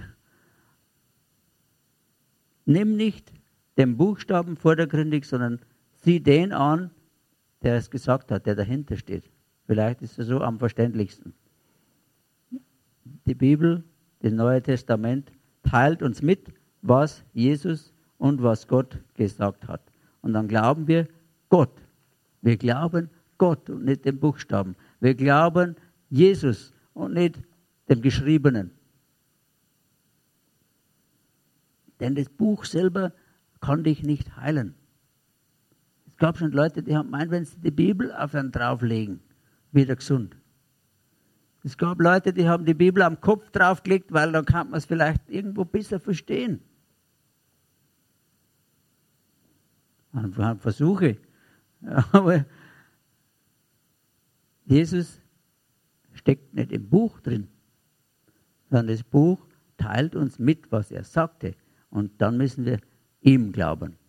S1: Nimm nicht den Buchstaben vordergründig, sondern sieh den an, der es gesagt hat, der dahinter steht. Vielleicht ist es so am verständlichsten. Die Bibel, das Neue Testament, teilt uns mit, was Jesus und was Gott gesagt hat. Und dann glauben wir Gott. Wir glauben Gott und nicht den Buchstaben. Wir glauben Jesus und nicht dem Geschriebenen. Denn das Buch selber kann dich nicht heilen. Es gab schon Leute, die haben gemeint, wenn sie die Bibel auf einen drauflegen, wieder gesund. Es gab Leute, die haben die Bibel am Kopf draufgelegt, weil dann kann man es vielleicht irgendwo besser verstehen. Man hat Versuche. Aber Jesus steckt nicht im Buch drin, sondern das Buch teilt uns mit, was er sagte. Und dann müssen wir ihm glauben.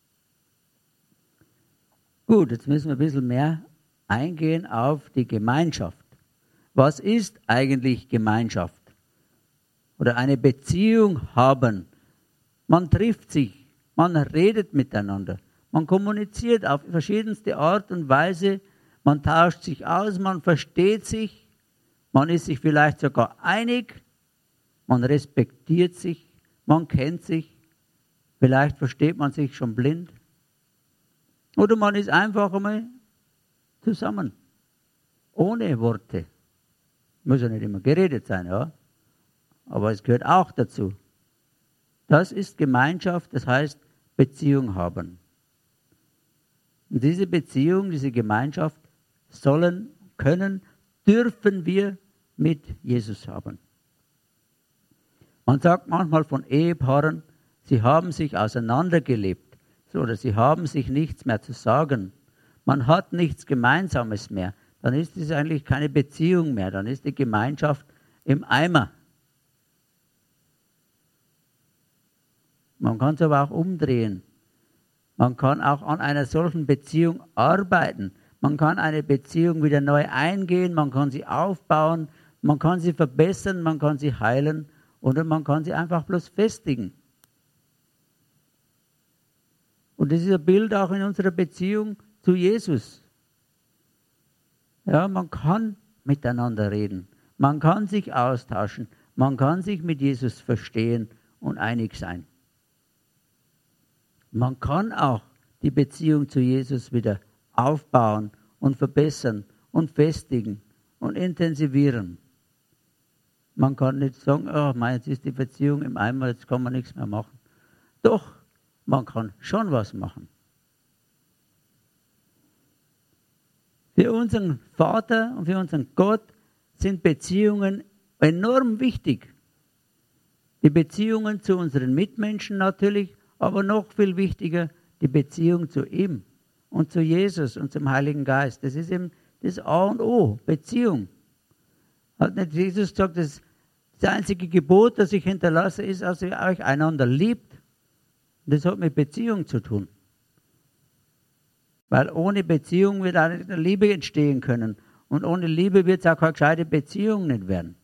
S1: Gut, jetzt müssen wir ein bisschen mehr eingehen auf die Gemeinschaft. Was ist eigentlich Gemeinschaft? Oder eine Beziehung haben. Man trifft sich, man redet miteinander, man kommuniziert auf verschiedenste Art und Weise, man tauscht sich aus, man versteht sich, man ist sich vielleicht sogar einig, man respektiert sich, man kennt sich, vielleicht versteht man sich schon blind. Oder man ist einfach einmal zusammen, ohne Worte. Muss ja nicht immer geredet sein, ja. Aber es gehört auch dazu. Das ist Gemeinschaft, das heißt Beziehung haben. Und diese Beziehung, diese Gemeinschaft sollen, können, dürfen wir mit Jesus haben. Man sagt manchmal von Ehepaaren, sie haben sich auseinandergelebt oder sie haben sich nichts mehr zu sagen. Man hat nichts Gemeinsames mehr. Dann ist es eigentlich keine Beziehung mehr. Dann ist die Gemeinschaft im Eimer. Man kann es aber auch umdrehen. Man kann auch an einer solchen Beziehung arbeiten. Man kann eine Beziehung wieder neu eingehen, man kann sie aufbauen, man kann sie verbessern, man kann sie heilen oder man kann sie einfach bloß festigen. Und das ist ein Bild auch in unserer Beziehung zu Jesus. Ja, man kann miteinander reden, man kann sich austauschen, man kann sich mit Jesus verstehen und einig sein. Man kann auch die Beziehung zu Jesus wieder aufbauen und verbessern und festigen und intensivieren. Man kann nicht sagen, oh, jetzt ist die Beziehung im Eimer, jetzt kann man nichts mehr machen. Doch, man kann schon was machen. Für unseren Vater und für unseren Gott sind Beziehungen enorm wichtig. Die Beziehungen zu unseren Mitmenschen natürlich, aber noch viel wichtiger, die Beziehung zu ihm und zu Jesus und zum Heiligen Geist. Das ist eben das A und O, Beziehung. Hat nicht Jesus gesagt, das einzige Gebot, das ich hinterlasse, ist, dass ihr euch einander liebt? Und das hat mit Beziehung zu tun. Weil ohne Beziehung wird auch nicht eine Liebe entstehen können. Und ohne Liebe wird es auch keine gescheite Beziehung nicht werden.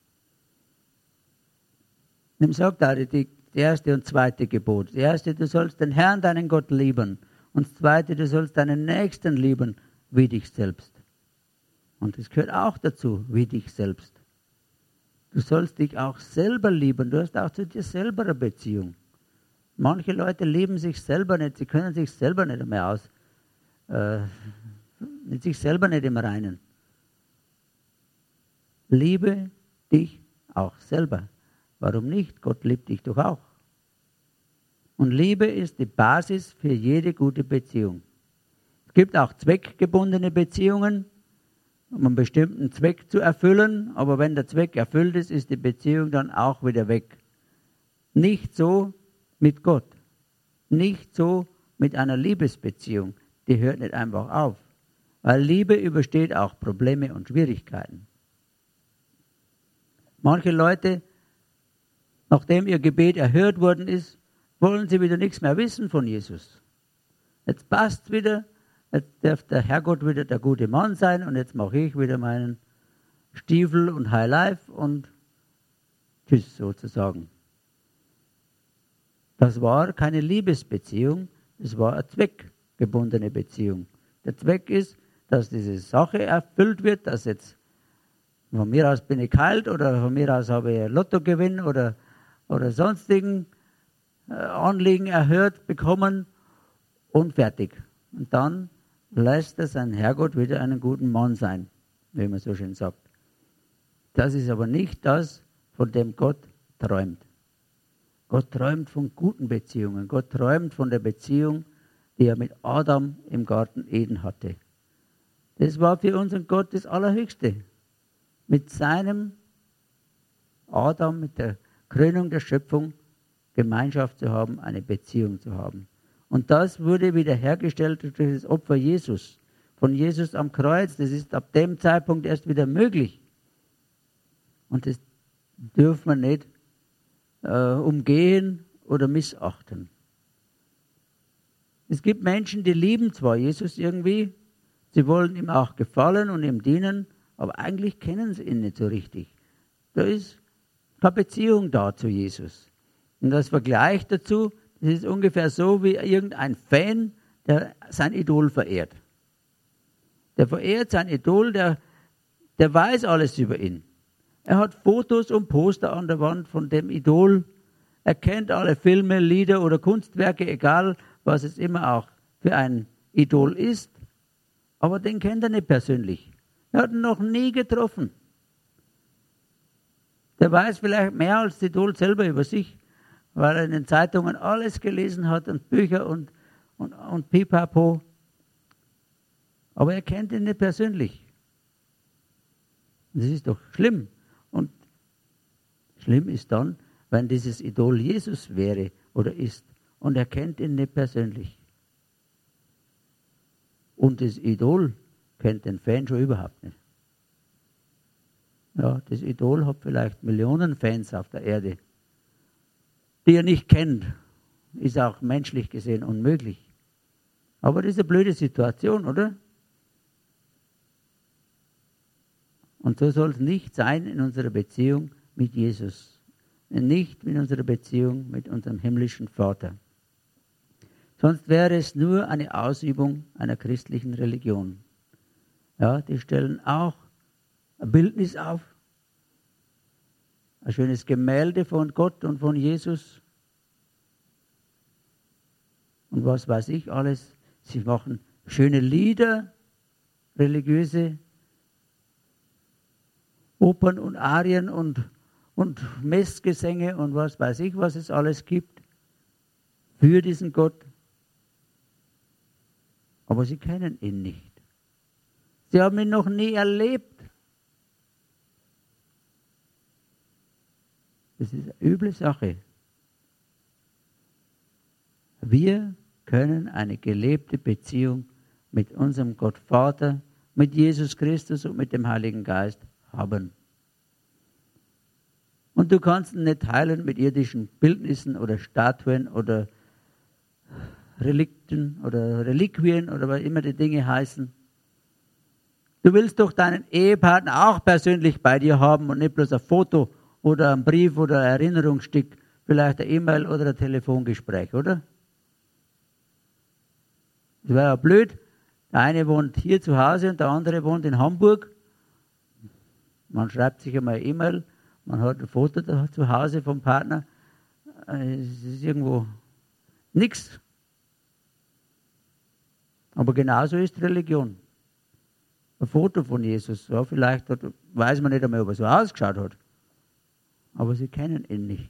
S1: Nimm sagt auch die erste und zweite Gebot. Das erste, du sollst den Herrn, deinen Gott, lieben. Und das zweite, du sollst deinen Nächsten lieben, wie dich selbst. Und das gehört auch dazu, wie dich selbst. Du sollst dich auch selber lieben. Du hast auch zu dir selber eine Beziehung. Manche Leute lieben sich selber nicht. Sie können sich selber nicht mehr mit sich selber nicht im Reinen. Liebe dich auch selber. Warum nicht? Gott liebt dich doch auch. Und Liebe ist die Basis für jede gute Beziehung. Es gibt auch zweckgebundene Beziehungen, um einen bestimmten Zweck zu erfüllen, aber wenn der Zweck erfüllt ist, ist die Beziehung dann auch wieder weg. Nicht so mit Gott. Nicht so mit einer Liebesbeziehung. Die hört nicht einfach auf. Weil Liebe übersteht auch Probleme und Schwierigkeiten. Manche Leute, nachdem ihr Gebet erhört worden ist, wollen sie wieder nichts mehr wissen von Jesus. Jetzt passt es wieder, jetzt darf der Herrgott wieder der gute Mann sein und jetzt mache ich wieder meinen Stiefel und High Life und tschüss sozusagen. Das war keine Liebesbeziehung, das war eine zweckgebundene Beziehung. Der Zweck ist, dass diese Sache erfüllt wird, dass jetzt von mir aus bin ich geheilt oder von mir aus habe ich ein Lottogewinn oder sonstigen Anliegen erhört bekommen und fertig. Und dann lässt es ein Herrgott wieder einen guten Mann sein, wie man so schön sagt. Das ist aber nicht das, von dem Gott träumt. Gott träumt von guten Beziehungen. Gott träumt von der Beziehung, die er mit Adam im Garten Eden hatte. Das war für unseren Gott das Allerhöchste. Mit seinem Adam, mit der Krönung der Schöpfung, Gemeinschaft zu haben, eine Beziehung zu haben. Und das wurde wiederhergestellt durch das Opfer Jesus. Von Jesus am Kreuz, das ist ab dem Zeitpunkt erst wieder möglich. Und das dürfen wir nicht umgehen oder missachten. Es gibt Menschen, die lieben zwar Jesus irgendwie, sie wollen ihm auch gefallen und ihm dienen, aber eigentlich kennen sie ihn nicht so richtig. Da ist keine Beziehung da zu Jesus. Und das Vergleich dazu, das ist ungefähr so wie irgendein Fan, der sein Idol verehrt. Der verehrt sein Idol, der weiß alles über ihn. Er hat Fotos und Poster an der Wand von dem Idol. Er kennt alle Filme, Lieder oder Kunstwerke, egal was es immer auch für ein Idol ist. Aber den kennt er nicht persönlich. Er hat ihn noch nie getroffen. Der weiß vielleicht mehr als das Idol selber über sich, weil er in den Zeitungen alles gelesen hat und Bücher und Pipapo. Aber er kennt ihn nicht persönlich. Das ist doch schlimm. Und schlimm ist dann, wenn dieses Idol Jesus wäre oder ist und er kennt ihn nicht persönlich. Und das Idol kennt den Fan schon überhaupt nicht. Ja, das Idol hat vielleicht Millionen Fans auf der Erde, die er nicht kennt. Ist auch menschlich gesehen unmöglich. Aber das ist eine blöde Situation, oder? Und so soll es nicht sein in unserer Beziehung mit Jesus. Nicht in unserer Beziehung mit unserem himmlischen Vater. Sonst wäre es nur eine Ausübung einer christlichen Religion. Ja, die stellen auch ein Bildnis auf, ein schönes Gemälde von Gott und von Jesus. Und was weiß ich alles. Sie machen schöne Lieder, religiöse Opern und Arien und Messgesänge und was weiß ich, was es alles gibt für diesen Gott. Aber sie kennen ihn nicht. Sie haben ihn noch nie erlebt. Das ist eine üble Sache. Wir können eine gelebte Beziehung mit unserem Gott Vater, mit Jesus Christus und mit dem Heiligen Geist haben. Und du kannst ihn nicht heilen mit irdischen Bildnissen oder Statuen oder Relikten oder Reliquien oder was immer die Dinge heißen. Du willst doch deinen Ehepartner auch persönlich bei dir haben und nicht bloß ein Foto oder ein Brief oder ein Erinnerungsstück, vielleicht ein E-Mail oder ein Telefongespräch, oder? Das wäre ja blöd. Der eine wohnt hier zu Hause und der andere wohnt in Hamburg. Man schreibt sich einmal eine E-Mail, man hat ein Foto da zu Hause vom Partner. Es ist irgendwo nichts. Aber genauso ist Religion. Ein Foto von Jesus. Ja, vielleicht weiß man nicht einmal, ob er so ausgeschaut hat. Aber sie kennen ihn nicht.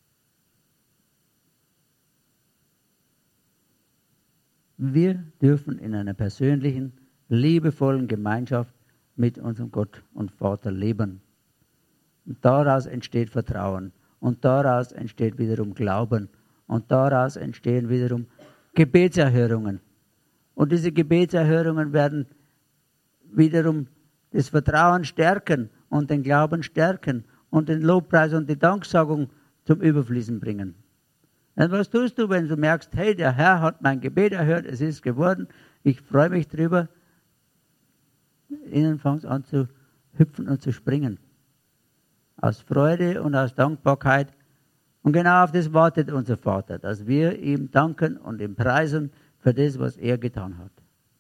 S1: Wir dürfen in einer persönlichen, liebevollen Gemeinschaft mit unserem Gott und Vater leben. Und daraus entsteht Vertrauen. Und daraus entsteht wiederum Glauben. Und daraus entstehen wiederum Gebetserhörungen. Und diese Gebetserhörungen werden wiederum das Vertrauen stärken und den Glauben stärken und den Lobpreis und die Danksagung zum Überfließen bringen. Und was tust du, wenn du merkst, hey, der Herr hat mein Gebet erhört, es ist geworden, ich freue mich drüber. Innen fängt es an zu hüpfen und zu springen. Aus Freude und aus Dankbarkeit. Und genau auf das wartet unser Vater, dass wir ihm danken und ihm preisen für das, was er getan hat.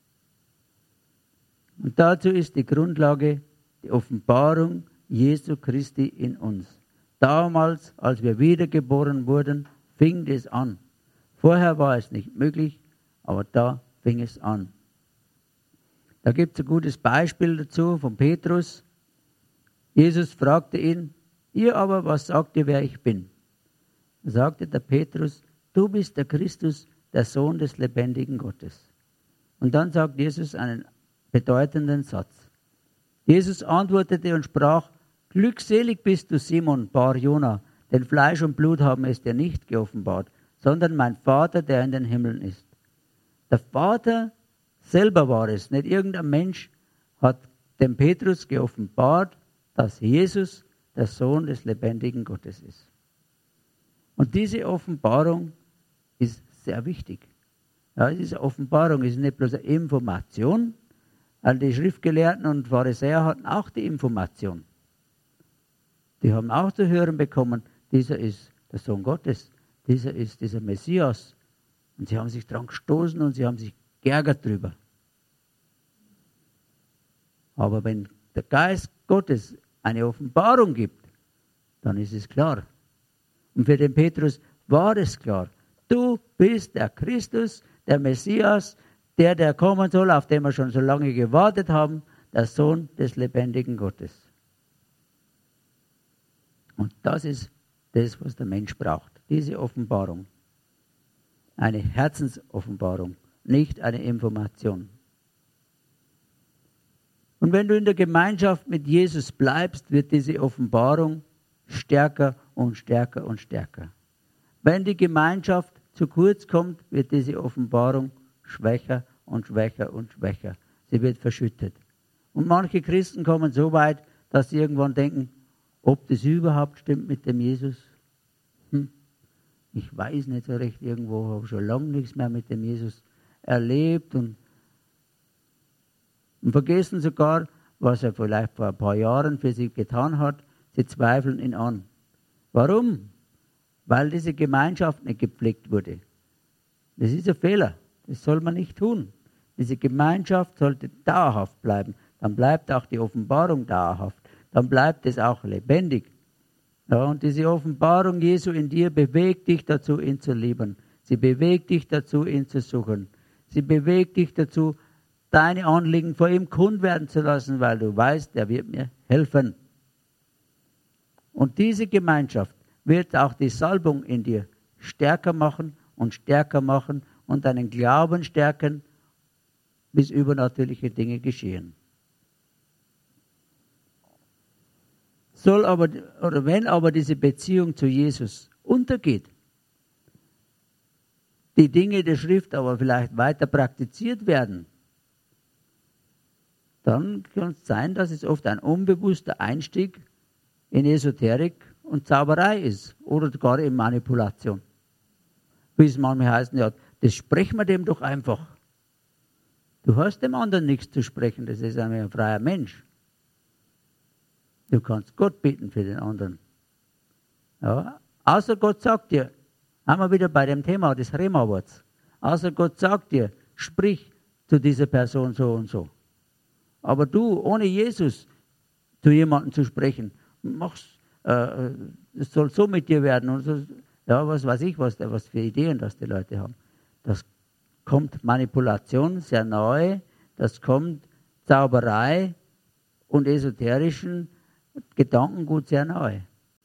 S1: Und dazu ist die Grundlage die Offenbarung Jesu Christi in uns. Damals, als wir wiedergeboren wurden, fing das an. Vorher war es nicht möglich, aber da fing es an. Da gibt es ein gutes Beispiel dazu von Petrus. Jesus fragte ihn, ihr aber, was sagt ihr, wer ich bin? Da sagte der Petrus, du bist der Christus, der Sohn des lebendigen Gottes. Und dann sagt Jesus einen bedeutenden Satz. Jesus antwortete und sprach, glückselig bist du, Simon, Bar Jona, denn Fleisch und Blut haben es dir nicht geoffenbart, sondern mein Vater, der in den Himmeln ist. Der Vater selber war es, nicht irgendein Mensch hat dem Petrus geoffenbart, dass Jesus der Sohn des lebendigen Gottes ist. Und diese Offenbarung ist sehr wichtig. Ja, es ist eine Offenbarung, es ist nicht bloß eine Information. All die Schriftgelehrten und Pharisäer hatten auch die Information. Die haben auch zu hören bekommen, dieser ist der Sohn Gottes, dieser ist dieser Messias. Und sie haben sich daran gestoßen und sie haben sich geärgert drüber. Aber wenn der Geist Gottes eine Offenbarung gibt, dann ist es klar. Und für den Petrus war es klar. Du bist der Christus, der Messias, der kommen soll, auf den wir schon so lange gewartet haben, der Sohn des lebendigen Gottes. Und das ist das, was der Mensch braucht. Diese Offenbarung. Eine Herzensoffenbarung, nicht eine Information. Und wenn du in der Gemeinschaft mit Jesus bleibst, wird diese Offenbarung stärker und stärker und stärker. Wenn die Gemeinschaft zu kurz kommt, wird diese Offenbarung schwächer und schwächer und schwächer. Sie wird verschüttet. Und manche Christen kommen so weit, dass sie irgendwann denken, ob das überhaupt stimmt mit dem Jesus. Ich weiß nicht so recht, irgendwo habe ich schon lange nichts mehr mit dem Jesus erlebt und vergessen sogar, was er vielleicht vor ein paar Jahren für sie getan hat. Sie zweifeln ihn an. Warum? Weil diese Gemeinschaft nicht gepflegt wurde. Das ist ein Fehler. Das soll man nicht tun. Diese Gemeinschaft sollte dauerhaft bleiben. Dann bleibt auch die Offenbarung dauerhaft. Dann bleibt es auch lebendig. Ja, und diese Offenbarung Jesu in dir bewegt dich dazu, ihn zu lieben. Sie bewegt dich dazu, ihn zu suchen. Sie bewegt dich dazu, deine Anliegen vor ihm kund werden zu lassen, weil du weißt, er wird mir helfen. Und diese Gemeinschaft wird auch die Salbung in dir stärker machen und deinen Glauben stärken, bis übernatürliche Dinge geschehen. Wenn aber diese Beziehung zu Jesus untergeht, die Dinge der Schrift aber vielleicht weiter praktiziert werden, dann kann es sein, dass es oft ein unbewusster Einstieg in Esoterik und Zauberei ist oder gar in Manipulation. Wie es manchmal heißt, ja, Das sprechen wir dem doch einfach. Du hast dem anderen nichts zu sprechen, das ist ein freier Mensch. Du kannst Gott bitten für den anderen. Ja, außer Gott sagt dir, haben wir wieder bei dem Thema des Rema-Worts, außer Gott sagt dir, sprich zu dieser Person so und so. Aber du, ohne Jesus zu jemandem zu sprechen, es soll so mit dir werden und so, ja, was weiß ich, was für Ideen das die Leute haben. Das kommt Manipulation sehr nahe, das kommt Zauberei und esoterischen Gedankengut sehr nahe.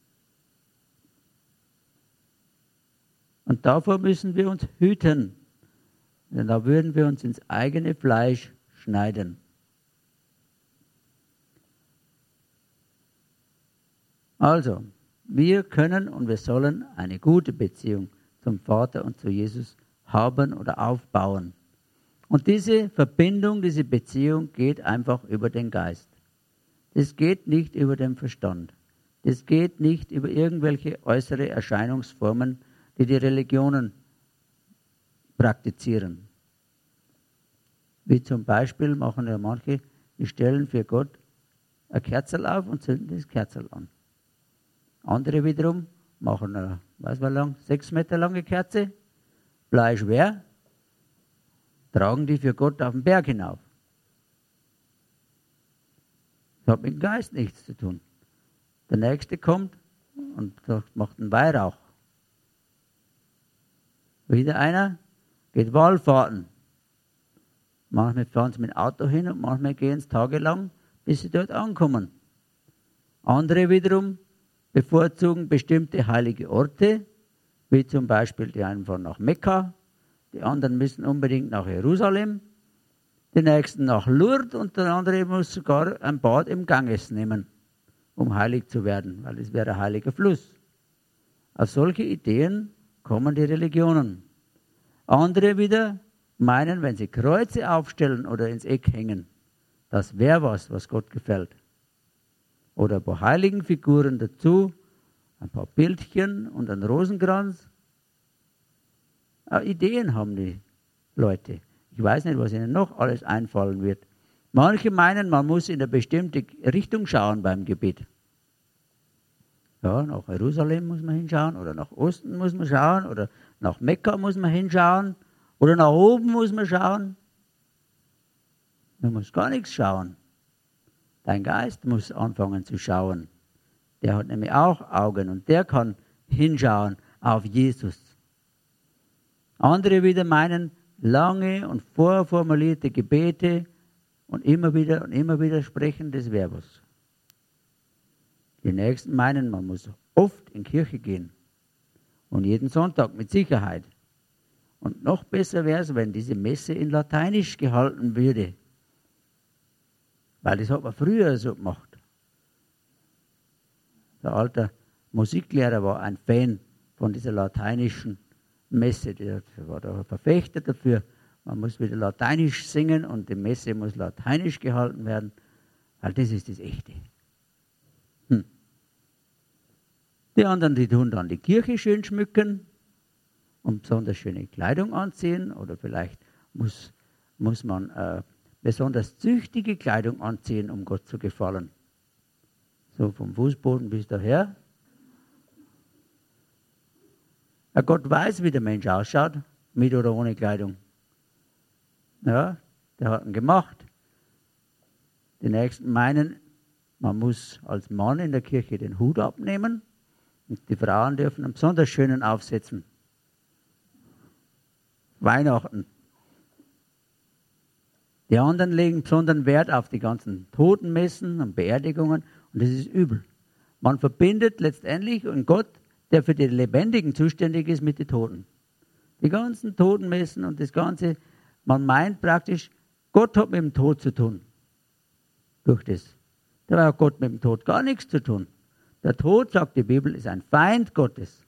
S1: Und davor müssen wir uns hüten, denn da würden wir uns ins eigene Fleisch schneiden. Also, wir können und wir sollen eine gute Beziehung zum Vater und zu Jesus haben oder aufbauen. Und diese Verbindung, diese Beziehung geht einfach über den Geist. Das geht nicht über den Verstand. Das geht nicht über irgendwelche äußere Erscheinungsformen, die die Religionen praktizieren. Wie zum Beispiel machen ja manche, die stellen für Gott ein Kerzel auf und zünden das Kerzel an. Andere wiederum machen eine, 6 Meter lange Kerze, bleischwer, tragen die für Gott auf den Berg hinauf. Das hat mit dem Geist nichts zu tun. Der Nächste kommt und macht einen Weihrauch. Wieder einer geht Wallfahrten. Manchmal fahren sie mit dem Auto hin und manchmal gehen es tagelang, bis sie dort ankommen. Andere wiederum bevorzugen bestimmte heilige Orte, wie zum Beispiel die einen fahren nach Mekka, die anderen müssen unbedingt nach Jerusalem, die nächsten nach Lourdes und der andere muss sogar ein Bad im Ganges nehmen, um heilig zu werden, weil es wäre ein heiliger Fluss. Auf solche Ideen kommen die Religionen. Andere wieder meinen, wenn sie Kreuze aufstellen oder ins Eck hängen, das wäre was Gott gefällt. Oder ein paar Heiligenfiguren dazu, ein paar Bildchen und ein Rosenkranz. Auch Ideen haben die Leute. Ich weiß nicht, was ihnen noch alles einfallen wird. Manche meinen, man muss in eine bestimmte Richtung schauen beim Gebet. Ja, nach Jerusalem muss man hinschauen oder nach Osten muss man schauen oder nach Mekka muss man hinschauen oder nach oben muss man schauen. Man muss gar nichts schauen. Dein Geist muss anfangen zu schauen. Der hat nämlich auch Augen und der kann hinschauen auf Jesus. Andere wieder meinen, lange und vorformulierte Gebete und immer wieder sprechen, das wäre was. Die Nächsten meinen, man muss oft in die Kirche gehen und jeden Sonntag mit Sicherheit. Und noch besser wäre es, wenn diese Messe in Lateinisch gehalten würde. Weil das hat man früher so gemacht. Der alte Musiklehrer war ein Fan von dieser lateinischen Messe. Der war da ein Verfechter dafür. Man muss wieder Lateinisch singen und die Messe muss lateinisch gehalten werden, weil das ist das Echte. Die anderen, die tun dann die Kirche schön schmücken und besonders schöne Kleidung anziehen oder vielleicht muss man besonders züchtige Kleidung anziehen, um Gott zu gefallen. So vom Fußboden bis daher. Ja, Gott weiß, wie der Mensch ausschaut, mit oder ohne Kleidung. Ja, der hat ihn gemacht. Die Nächsten meinen, man muss als Mann in der Kirche den Hut abnehmen und die Frauen dürfen einen besonders schönen aufsetzen. Weihnachten. Die anderen legen besonderen Wert auf die ganzen Totenmessen und Beerdigungen und das ist übel. Man verbindet letztendlich einen Gott, der für die Lebendigen zuständig ist, mit den Toten. Die ganzen Totenmessen und das Ganze, man meint praktisch, Gott hat mit dem Tod zu tun. Durch das. Da hat Gott mit dem Tod gar nichts zu tun. Der Tod, sagt die Bibel, ist ein Feind Gottes.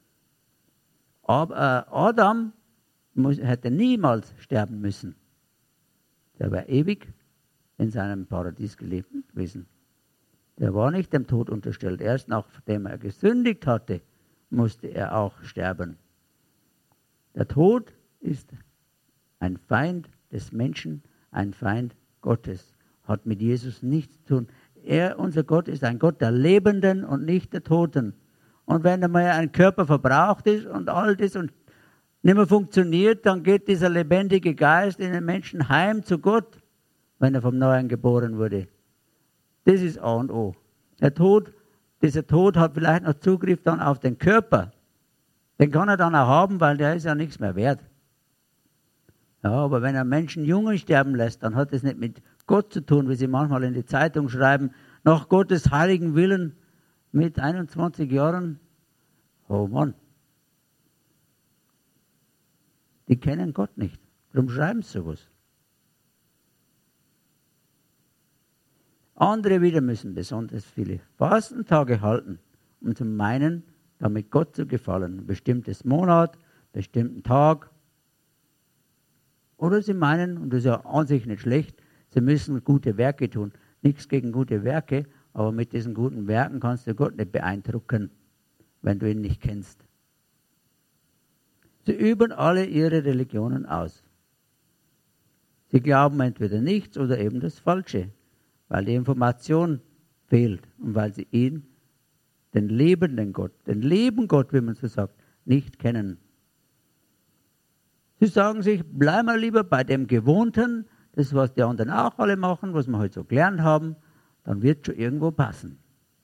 S1: Aber Adam hätte niemals sterben müssen. Der war ewig in seinem Paradies gelebt gewesen. Der war nicht dem Tod unterstellt. Erst nachdem er gesündigt hatte, musste er auch sterben. Der Tod ist ein Feind des Menschen, ein Feind Gottes. Hat mit Jesus nichts zu tun. Unser Gott ist ein Gott der Lebenden und nicht der Toten. Und wenn einmal ein Körper verbraucht ist und alt ist und nicht mehr funktioniert, dann geht dieser lebendige Geist in den Menschen heim zu Gott, wenn er vom Neuen geboren wurde. Das ist A und O. Dieser Tod hat vielleicht noch Zugriff dann auf den Körper. Den kann er dann auch haben, weil der ist ja nichts mehr wert. Ja, aber wenn er Menschen Jungen sterben lässt, dann hat das nicht mit Gott zu tun, wie sie manchmal in die Zeitung schreiben, nach Gottes heiligen Willen mit 21 Jahren. Oh Mann. Die kennen Gott nicht. Darum schreiben sie sowas. Andere wieder müssen besonders viele Fastentage halten, um zu meinen, damit Gott zu gefallen. Ein bestimmtes Monat, bestimmten Tag. Oder sie meinen, und das ist ja an sich nicht schlecht, sie müssen gute Werke tun. Nichts gegen gute Werke, aber mit diesen guten Werken kannst du Gott nicht beeindrucken, wenn du ihn nicht kennst. Sie üben alle ihre Religionen aus. Sie glauben entweder nichts oder eben das Falsche, weil die Information fehlt und weil sie ihn, den lebenden Gott, den lieben Gott, wie man so sagt, nicht kennen. Sie sagen sich, bleib mal lieber bei dem Gewohnten, das, was die anderen auch alle machen, was wir heute so gelernt haben, dann wird schon irgendwo passen.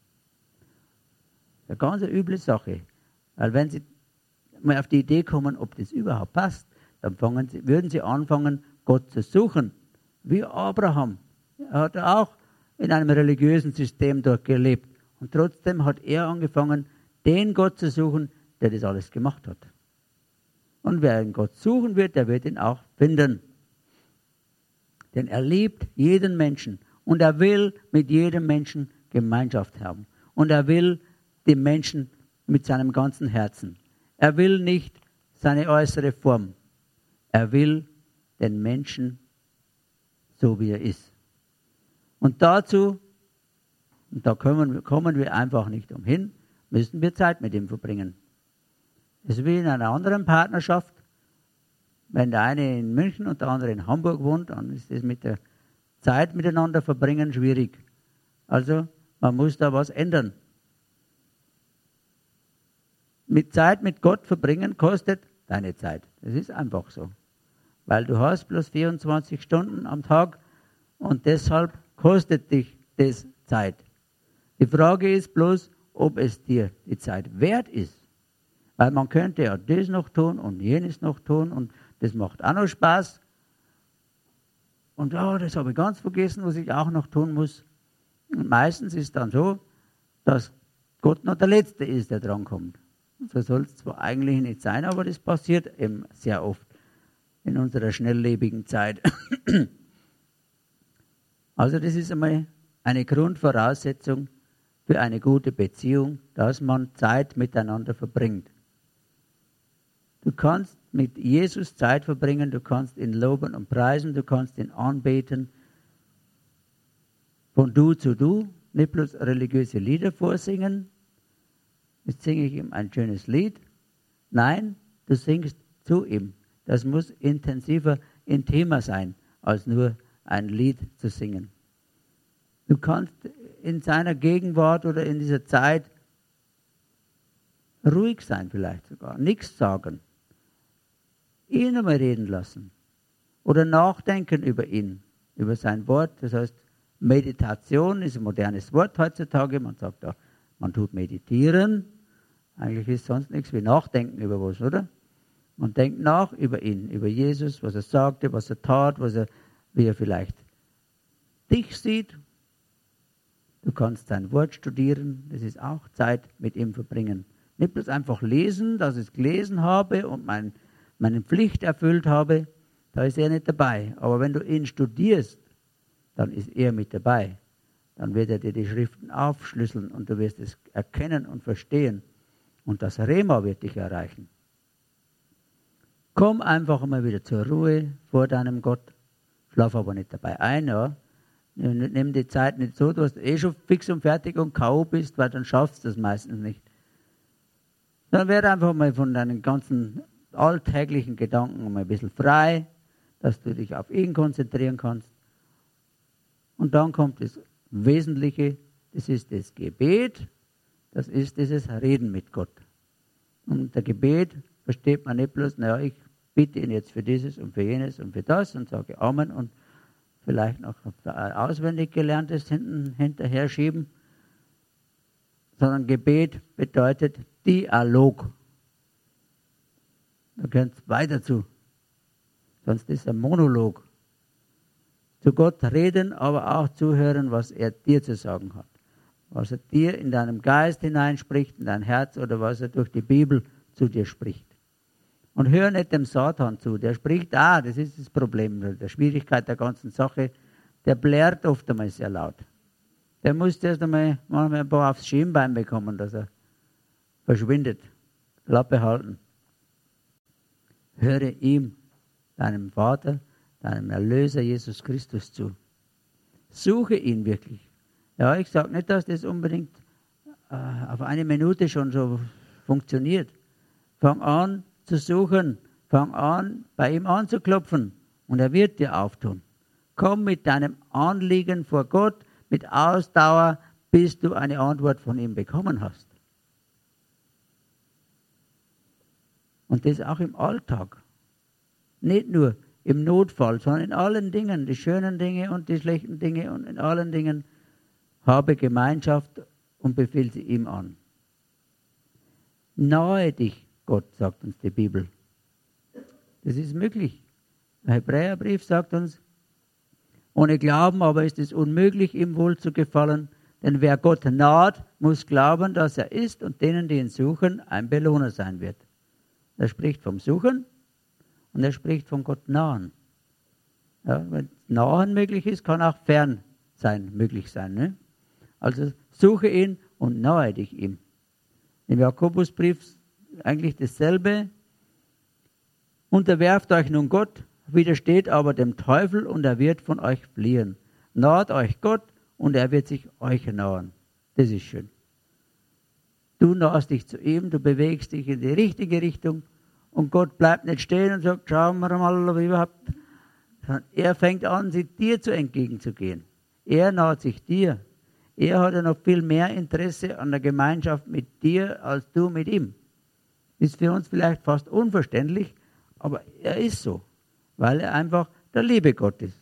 S1: Eine ganz üble Sache, weil wenn Sie mal auf die Idee kommen, ob das überhaupt passt, dann würden Sie anfangen, Gott zu suchen, wie Abraham. Er hat auch in einem religiösen System dort gelebt und trotzdem hat er angefangen, den Gott zu suchen, der das alles gemacht hat. Und wer einen Gott suchen wird, der wird ihn auch finden. Denn er liebt jeden Menschen und er will mit jedem Menschen Gemeinschaft haben. Und er will die Menschen mit seinem ganzen Herzen. Er will nicht seine äußere Form. Er will den Menschen so, wie er ist. Und dazu, und da kommen wir einfach nicht umhin, müssen wir Zeit mit ihm verbringen. Das ist wie in einer anderen Partnerschaft. Wenn der eine in München und der andere in Hamburg wohnt, dann ist das mit der Zeit miteinander verbringen schwierig. Also man muss da was ändern. Mit Zeit mit Gott verbringen kostet deine Zeit. Das ist einfach so. Weil du hast bloß 24 Stunden am Tag und deshalb kostet dich das Zeit. Die Frage ist bloß, ob es dir die Zeit wert ist. Weil man könnte ja das noch tun und jenes noch tun und das macht auch noch Spaß. Und ja, das habe ich ganz vergessen, was ich auch noch tun muss. Und meistens ist es dann so, dass Gott noch der Letzte ist, der drankommt. So soll es zwar eigentlich nicht sein, aber das passiert eben sehr oft in unserer schnelllebigen Zeit. Also das ist einmal eine Grundvoraussetzung für eine gute Beziehung, dass man Zeit miteinander verbringt. Du kannst mit Jesus Zeit verbringen, du kannst ihn loben und preisen, du kannst ihn anbeten, von Du zu Du, nicht bloß religiöse Lieder vorsingen. Jetzt singe ich ihm ein schönes Lied. Nein, du singst zu ihm. Das muss intensiver, intimer sein, als nur ein Lied zu singen. Du kannst in seiner Gegenwart oder in dieser Zeit ruhig sein vielleicht sogar, nichts sagen. Ihn einmal reden lassen oder nachdenken über ihn, über sein Wort. Das heißt, Meditation ist ein modernes Wort heutzutage. Man sagt auch, man tut meditieren. Eigentlich ist sonst nichts wie nachdenken über was, oder? Man denkt nach über ihn, über Jesus, was er sagte, was er tat, wie er vielleicht dich sieht. Du kannst sein Wort studieren. Das ist auch Zeit mit ihm verbringen. Nicht bloß einfach lesen, dass ich es gelesen habe und meine Pflicht erfüllt habe, da ist er nicht dabei. Aber wenn du ihn studierst, dann ist er mit dabei. Dann wird er dir die Schriften aufschlüsseln und du wirst es erkennen und verstehen. Und das Rema wird dich erreichen. Komm einfach mal wieder zur Ruhe vor deinem Gott. Schlaf aber nicht dabei ein, ja. Nimm die Zeit nicht so, dass du schon fix und fertig und K.O. bist, weil dann schaffst du das meistens nicht. Dann werde einfach mal von deinen ganzen alltäglichen Gedanken um ein bisschen frei, dass du dich auf ihn konzentrieren kannst. Und dann kommt das Wesentliche, das ist das Gebet, das ist dieses Reden mit Gott. Und der Gebet versteht man nicht bloß, naja, ich bitte ihn jetzt für dieses und für jenes und für das und sage Amen und vielleicht noch auswendig gelerntes hinterher schieben, sondern Gebet bedeutet Dialog. Da gehört zwei dazu. Sonst ist es ein Monolog. Zu Gott reden, aber auch zuhören, was er dir zu sagen hat. Was er dir in deinem Geist hineinspricht, in dein Herz oder was er durch die Bibel zu dir spricht. Und hör nicht dem Satan zu. Der spricht, das ist das Problem, der Schwierigkeit der ganzen Sache. Der blärt oft einmal sehr laut. Der muss erst einmal manchmal ein paar aufs Schienbein bekommen, dass er verschwindet. Klappe halten. Höre ihm, deinem Vater, deinem Erlöser Jesus Christus zu. Suche ihn wirklich. Ja, ich sage nicht, dass das unbedingt auf eine Minute schon so funktioniert. Fang an zu suchen. Fang an, bei ihm anzuklopfen. Und er wird dir auftun. Komm mit deinem Anliegen vor Gott mit Ausdauer, bis du eine Antwort von ihm bekommen hast. Und das auch im Alltag. Nicht nur im Notfall, sondern in allen Dingen, die schönen Dinge und die schlechten Dinge und in allen Dingen habe Gemeinschaft und befehl sie ihm an. Nahe dich, Gott, sagt uns die Bibel. Das ist möglich. Der Hebräerbrief sagt uns, ohne Glauben aber ist es unmöglich, ihm wohl zu gefallen, denn wer Gott naht, muss glauben, dass er ist und denen, die ihn suchen, ein Belohner sein wird. Er spricht vom Suchen und er spricht von Gott nahen. Ja, wenn Nahen möglich ist, kann auch fern sein möglich sein. Ne? Also suche ihn und nahe dich ihm. Im Jakobusbrief eigentlich dasselbe. Unterwerft euch nun Gott, widersteht aber dem Teufel und er wird von euch fliehen. Naht euch Gott und er wird sich euch nahen. Das ist schön. Du nahst dich zu ihm, du bewegst dich in die richtige Richtung und Gott bleibt nicht stehen und sagt, schauen wir mal, ob überhaupt. Er fängt an, sich dir entgegenzugehen. Er naht sich dir. Er hat ja noch viel mehr Interesse an der Gemeinschaft mit dir, als du mit ihm. Ist für uns vielleicht fast unverständlich, aber er ist so, weil er einfach der liebe Gott ist.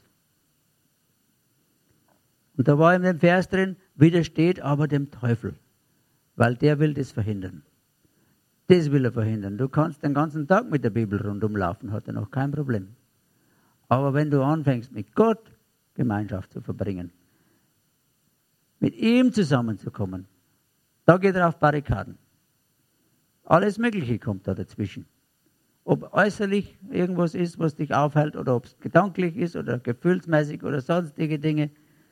S1: Und da war in dem Vers drin, widersteht aber dem Teufel, weil der will das verhindern. Das will er verhindern. Du kannst den ganzen Tag mit der Bibel rundum laufen, hat er noch kein Problem. Aber wenn du anfängst, mit Gott Gemeinschaft zu verbringen, mit ihm zusammenzukommen, da geht er auf Barrikaden. Alles Mögliche kommt da dazwischen. Ob äußerlich irgendwas ist, was dich aufhält, oder ob es gedanklich ist, oder gefühlsmäßig, oder sonstige Dinge,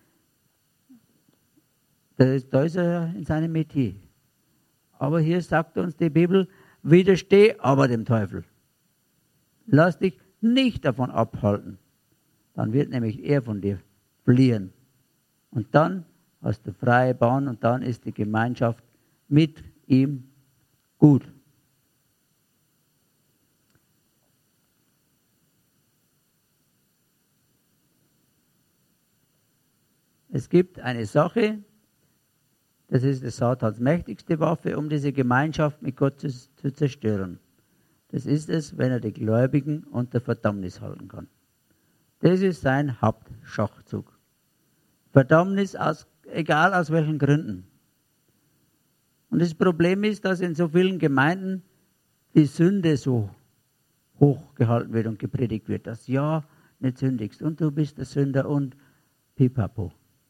S1: da ist er in seinem Metier. Aber hier sagt uns die Bibel, widersteh aber dem Teufel. Lass dich nicht davon abhalten. Dann wird nämlich er von dir fliehen. Und dann hast du freie Bahn und dann ist die Gemeinschaft mit ihm gut. Es gibt eine Sache, das ist des Satans mächtigste Waffe, um diese Gemeinschaft mit Gott zu zerstören. Das ist es, wenn er die Gläubigen unter Verdammnis halten kann. Das ist sein Hauptschachzug. Verdammnis, egal aus welchen Gründen. Und das Problem ist, dass in so vielen Gemeinden die Sünde so hochgehalten wird und gepredigt wird, dass ja, nicht sündigst und du bist der Sünder und pipapo.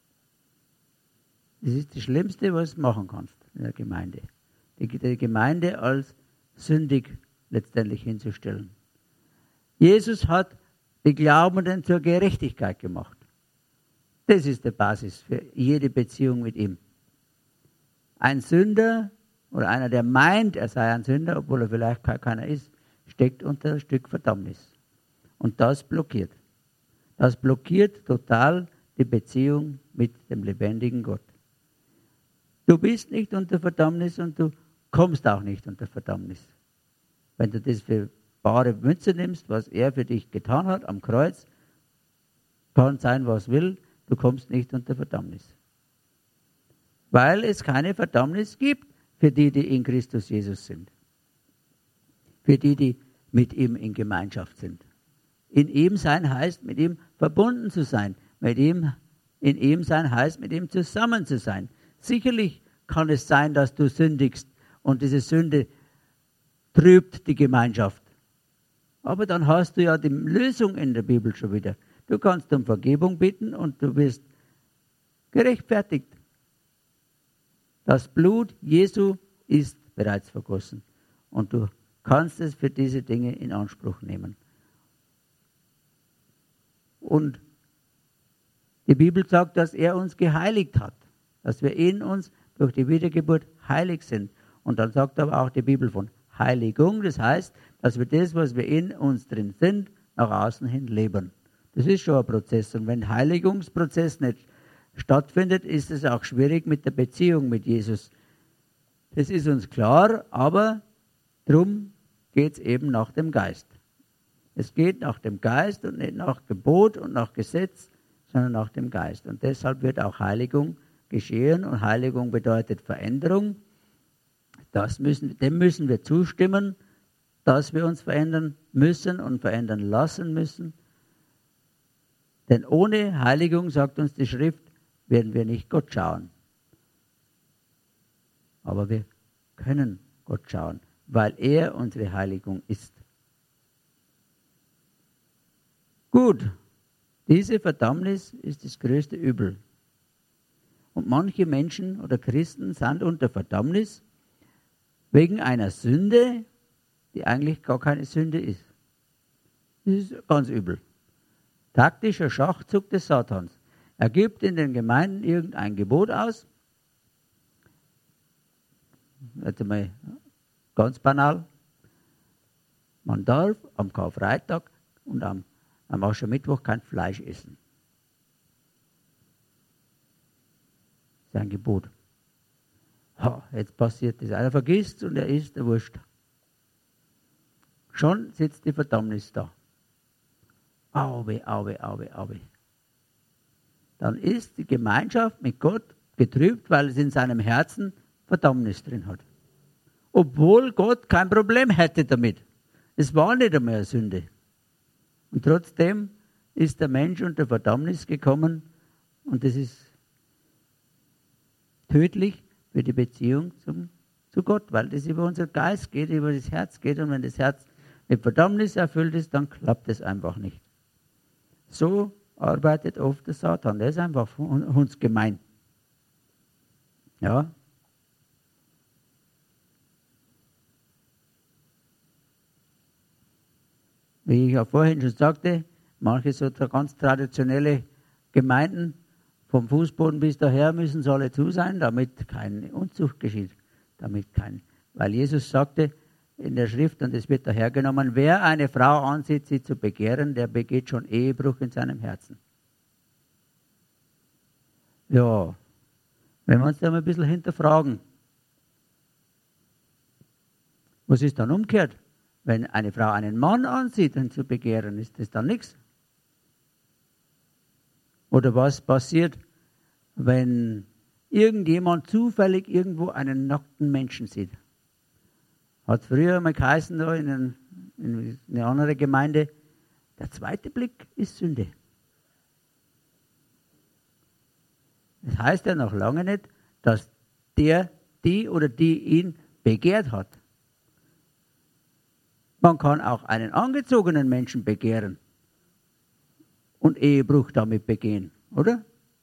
S1: Das ist das Schlimmste, was du machen kannst in der Gemeinde. Die Gemeinde als sündig letztendlich hinzustellen. Jesus hat die Glaubenden zur Gerechtigkeit gemacht. Das ist die Basis für jede Beziehung mit ihm. Ein Sünder oder einer, der meint, er sei ein Sünder, obwohl er vielleicht keiner ist, steckt unter ein Stück Verdammnis. Und das blockiert. Das blockiert total die Beziehung mit dem lebendigen Gott. Du bist nicht unter Verdammnis und du kommst auch nicht unter Verdammnis, wenn du das für bare Münze nimmst, was er für dich getan hat am Kreuz, kann sein, was will, du kommst nicht unter Verdammnis. Weil es keine Verdammnis gibt für die, die in Christus Jesus sind. Für die, die mit ihm in Gemeinschaft sind. In ihm sein heißt, mit ihm verbunden zu sein. In ihm sein heißt, mit ihm zusammen zu sein. Sicherlich kann es sein, dass du sündigst und diese Sünde trübt die Gemeinschaft. Aber dann hast du ja die Lösung in der Bibel schon wieder. Du kannst um Vergebung bitten und du wirst gerechtfertigt. Das Blut Jesu ist bereits vergossen und du kannst es für diese Dinge in Anspruch nehmen. Und die Bibel sagt, dass er uns geheiligt hat, dass wir in uns durch die Wiedergeburt heilig sind. Und dann sagt aber auch die Bibel von Heiligung, das heißt, dass wir das, was wir in uns drin sind, nach außen hin leben. Das ist schon ein Prozess. Und wenn der Heiligungsprozess nicht stattfindet, ist es auch schwierig mit der Beziehung mit Jesus. Das ist uns klar, aber darum geht es eben nach dem Geist. Es geht nach dem Geist und nicht nach Gebot und nach Gesetz, sondern nach dem Geist. Und deshalb wird auch Heiligung geschehen. Und Heiligung bedeutet Veränderung. Dem müssen wir zustimmen, dass wir uns verändern müssen und verändern lassen müssen. Denn ohne Heiligung, sagt uns die Schrift, werden wir nicht Gott schauen. Aber wir können Gott schauen, weil er unsere Heiligung ist. Gut, diese Verdammnis ist das größte Übel. Und manche Menschen oder Christen sind unter Verdammnis wegen einer Sünde, die eigentlich gar keine Sünde ist. Das ist ganz übel. Taktischer Schachzug des Satans. Er gibt in den Gemeinden irgendein Gebot aus. Jetzt einmal ganz banal. Man darf am Karfreitag und am Aschermittwoch kein Fleisch essen. Das ist ein Gebot. Jetzt passiert das. Einer vergisst und er isst, der Wurst. Schon sitzt die Verdammnis da. Auwe, auwe, auwe, auwe. Dann ist die Gemeinschaft mit Gott getrübt, weil es in seinem Herzen Verdammnis drin hat. Obwohl Gott kein Problem hätte damit. Es war nicht einmal eine Sünde. Und trotzdem ist der Mensch unter Verdammnis gekommen und das ist tödlich für die Beziehung zu Gott, weil das über unser Geist geht, über das Herz geht und wenn das Herz mit Verdammnis erfüllt ist, dann klappt es einfach nicht. So arbeitet oft der Satan, der ist einfach uns gemein. Ja. Wie ich ja vorhin schon sagte, manche so ganz traditionelle Gemeinden, vom Fußboden bis daher müssen sie alle zu sein, damit keine Unzucht geschieht. Weil Jesus sagte in der Schrift, und es wird dahergenommen, wer eine Frau ansieht, sie zu begehren, der begeht schon Ehebruch in seinem Herzen. Ja, wenn wir uns da mal ein bisschen hinterfragen, was ist dann umgekehrt? Wenn eine Frau einen Mann ansieht und zu begehren, ist das dann nichts? Oder was passiert, wenn irgendjemand zufällig irgendwo einen nackten Menschen sieht? Hat früher mal geheißen, da in eine andere Gemeinde, der zweite Blick ist Sünde. Das heißt ja noch lange nicht, dass die oder die ihn begehrt hat. Man kann auch einen angezogenen Menschen begehren und Ehebruch damit begehen, oder?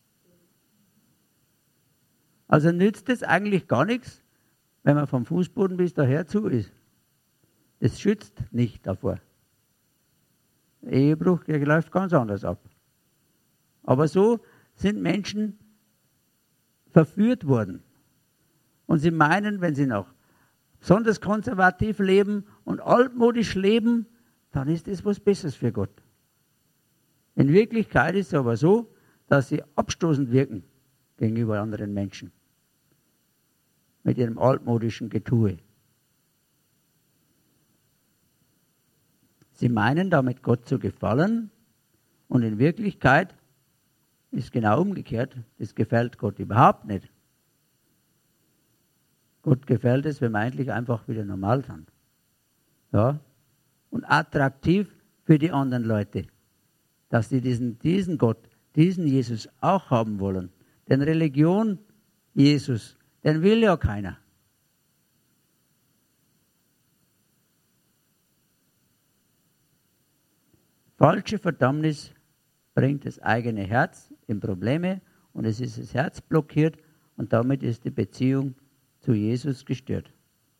S1: Also nützt es eigentlich gar nichts, wenn man vom Fußboden bis daher zu ist. Es schützt nicht davor. Ehebruch, der läuft ganz anders ab. Aber so sind Menschen verführt worden. Und sie meinen, wenn sie noch besonders konservativ leben und altmodisch leben, dann ist das was Besseres für Gott. In Wirklichkeit ist es aber so, dass sie abstoßend wirken gegenüber anderen Menschen. Mit ihrem altmodischen Getue. Sie meinen damit Gott zu gefallen und in Wirklichkeit ist genau umgekehrt. Das gefällt Gott überhaupt nicht. Gott gefällt es, wenn wir eigentlich einfach wieder normal sind. Ja? Und attraktiv für die anderen Leute, dass sie diesen Gott, diesen Jesus auch haben wollen. Denn Religion, Jesus, den will ja keiner. Falsche Verdammnis bringt das eigene Herz in Probleme und es ist das Herz blockiert und damit ist die Beziehung zu Jesus gestört.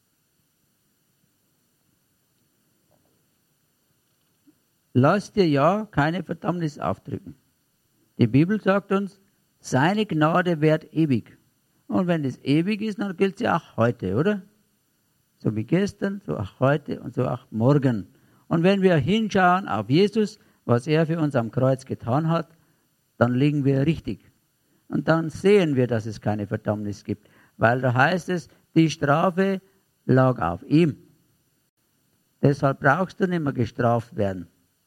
S1: Lass dir ja keine Verdammnis aufdrücken. Die Bibel sagt uns, seine Gnade währt ewig. Und wenn es ewig ist, dann gilt sie auch heute, oder? So wie gestern, so auch heute und so auch morgen. Und wenn wir hinschauen auf Jesus, was er für uns am Kreuz getan hat, dann liegen wir richtig. Und dann sehen wir, dass es keine Verdammnis gibt. Weil da heißt es, die Strafe lag auf ihm. Deshalb brauchst du nicht mehr gestraft werden.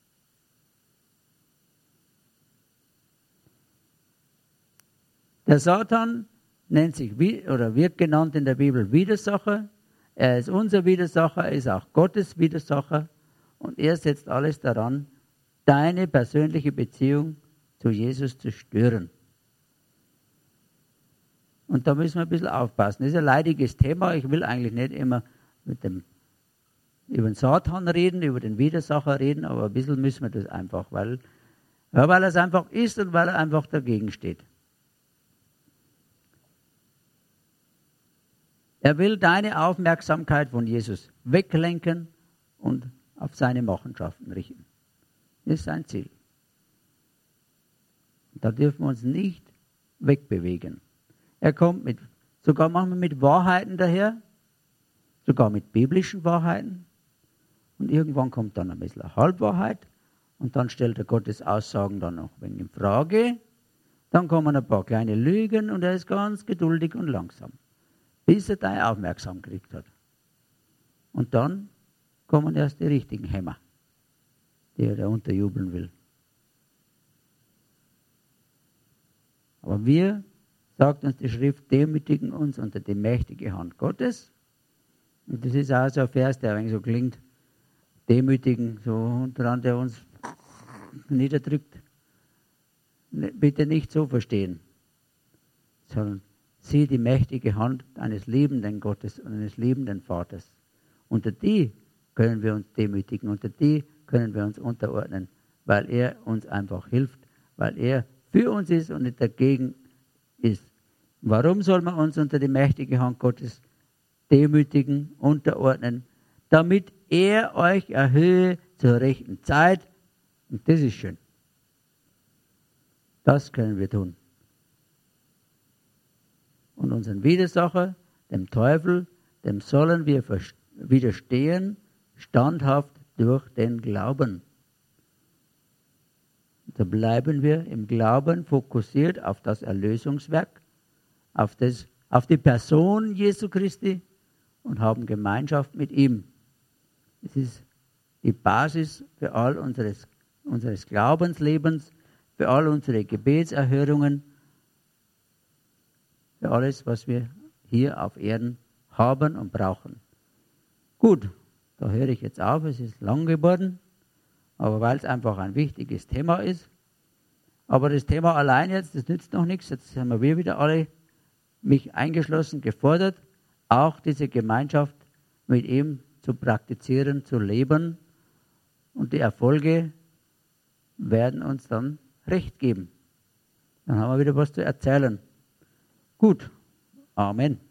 S1: Der Satan nennt sich oder wird genannt in der Bibel Widersacher. Er ist unser Widersacher, er ist auch Gottes Widersacher und er setzt alles daran, deine persönliche Beziehung zu Jesus zu stören. Und da müssen wir ein bisschen aufpassen. Das ist ein leidiges Thema. Ich will eigentlich nicht immer über den Satan reden, über den Widersacher reden, aber ein bisschen müssen wir das einfach, weil er es einfach ist und weil er einfach dagegen steht. Er will deine Aufmerksamkeit von Jesus weglenken und auf seine Machenschaften richten. Das ist sein Ziel. Da dürfen wir uns nicht wegbewegen. Er kommt sogar manchmal mit Wahrheiten daher, sogar mit biblischen Wahrheiten. Und irgendwann kommt dann ein bisschen eine Halbwahrheit und dann stellt er Gottes Aussagen dann noch ein wenig in Frage. Dann kommen ein paar kleine Lügen und er ist ganz geduldig und langsam, bis er deine Aufmerksamkeit gekriegt hat. Und dann kommen erst die richtigen Hämmer, die er da unterjubeln will. Aber wir, sagt uns die Schrift, demütigen uns unter die mächtige Hand Gottes. Und das ist auch so ein Vers, der eigentlich so klingt, demütigen, so daran, der uns niederdrückt. Bitte nicht so verstehen, sondern sieh die mächtige Hand eines liebenden Gottes und eines liebenden Vaters. Unter die können wir uns demütigen, unter die können wir uns unterordnen, weil er uns einfach hilft, weil er für uns ist und nicht dagegen ist. Warum soll man uns unter die mächtige Hand Gottes demütigen, unterordnen? Damit er euch erhöhe zur rechten Zeit. Und das ist schön. Das können wir tun. Und unseren Widersacher, dem Teufel, dem sollen wir widerstehen, standhaft durch den Glauben. Da bleiben wir im Glauben fokussiert auf das Erlösungswerk, auf die Person Jesu Christi und haben Gemeinschaft mit ihm. Es ist die Basis für all unseres Glaubenslebens, für all unsere Gebetserhörungen, für alles, was wir hier auf Erden haben und brauchen. Gut, da höre ich jetzt auf, es ist lang geworden, aber weil es einfach ein wichtiges Thema ist. Aber das Thema allein jetzt, das nützt noch nichts. Jetzt haben wir wieder alle, mich eingeschlossen, gefordert, auch diese Gemeinschaft mit ihm zu praktizieren, zu leben. Und die Erfolge werden uns dann recht geben. Dann haben wir wieder was zu erzählen. Gut, Amen.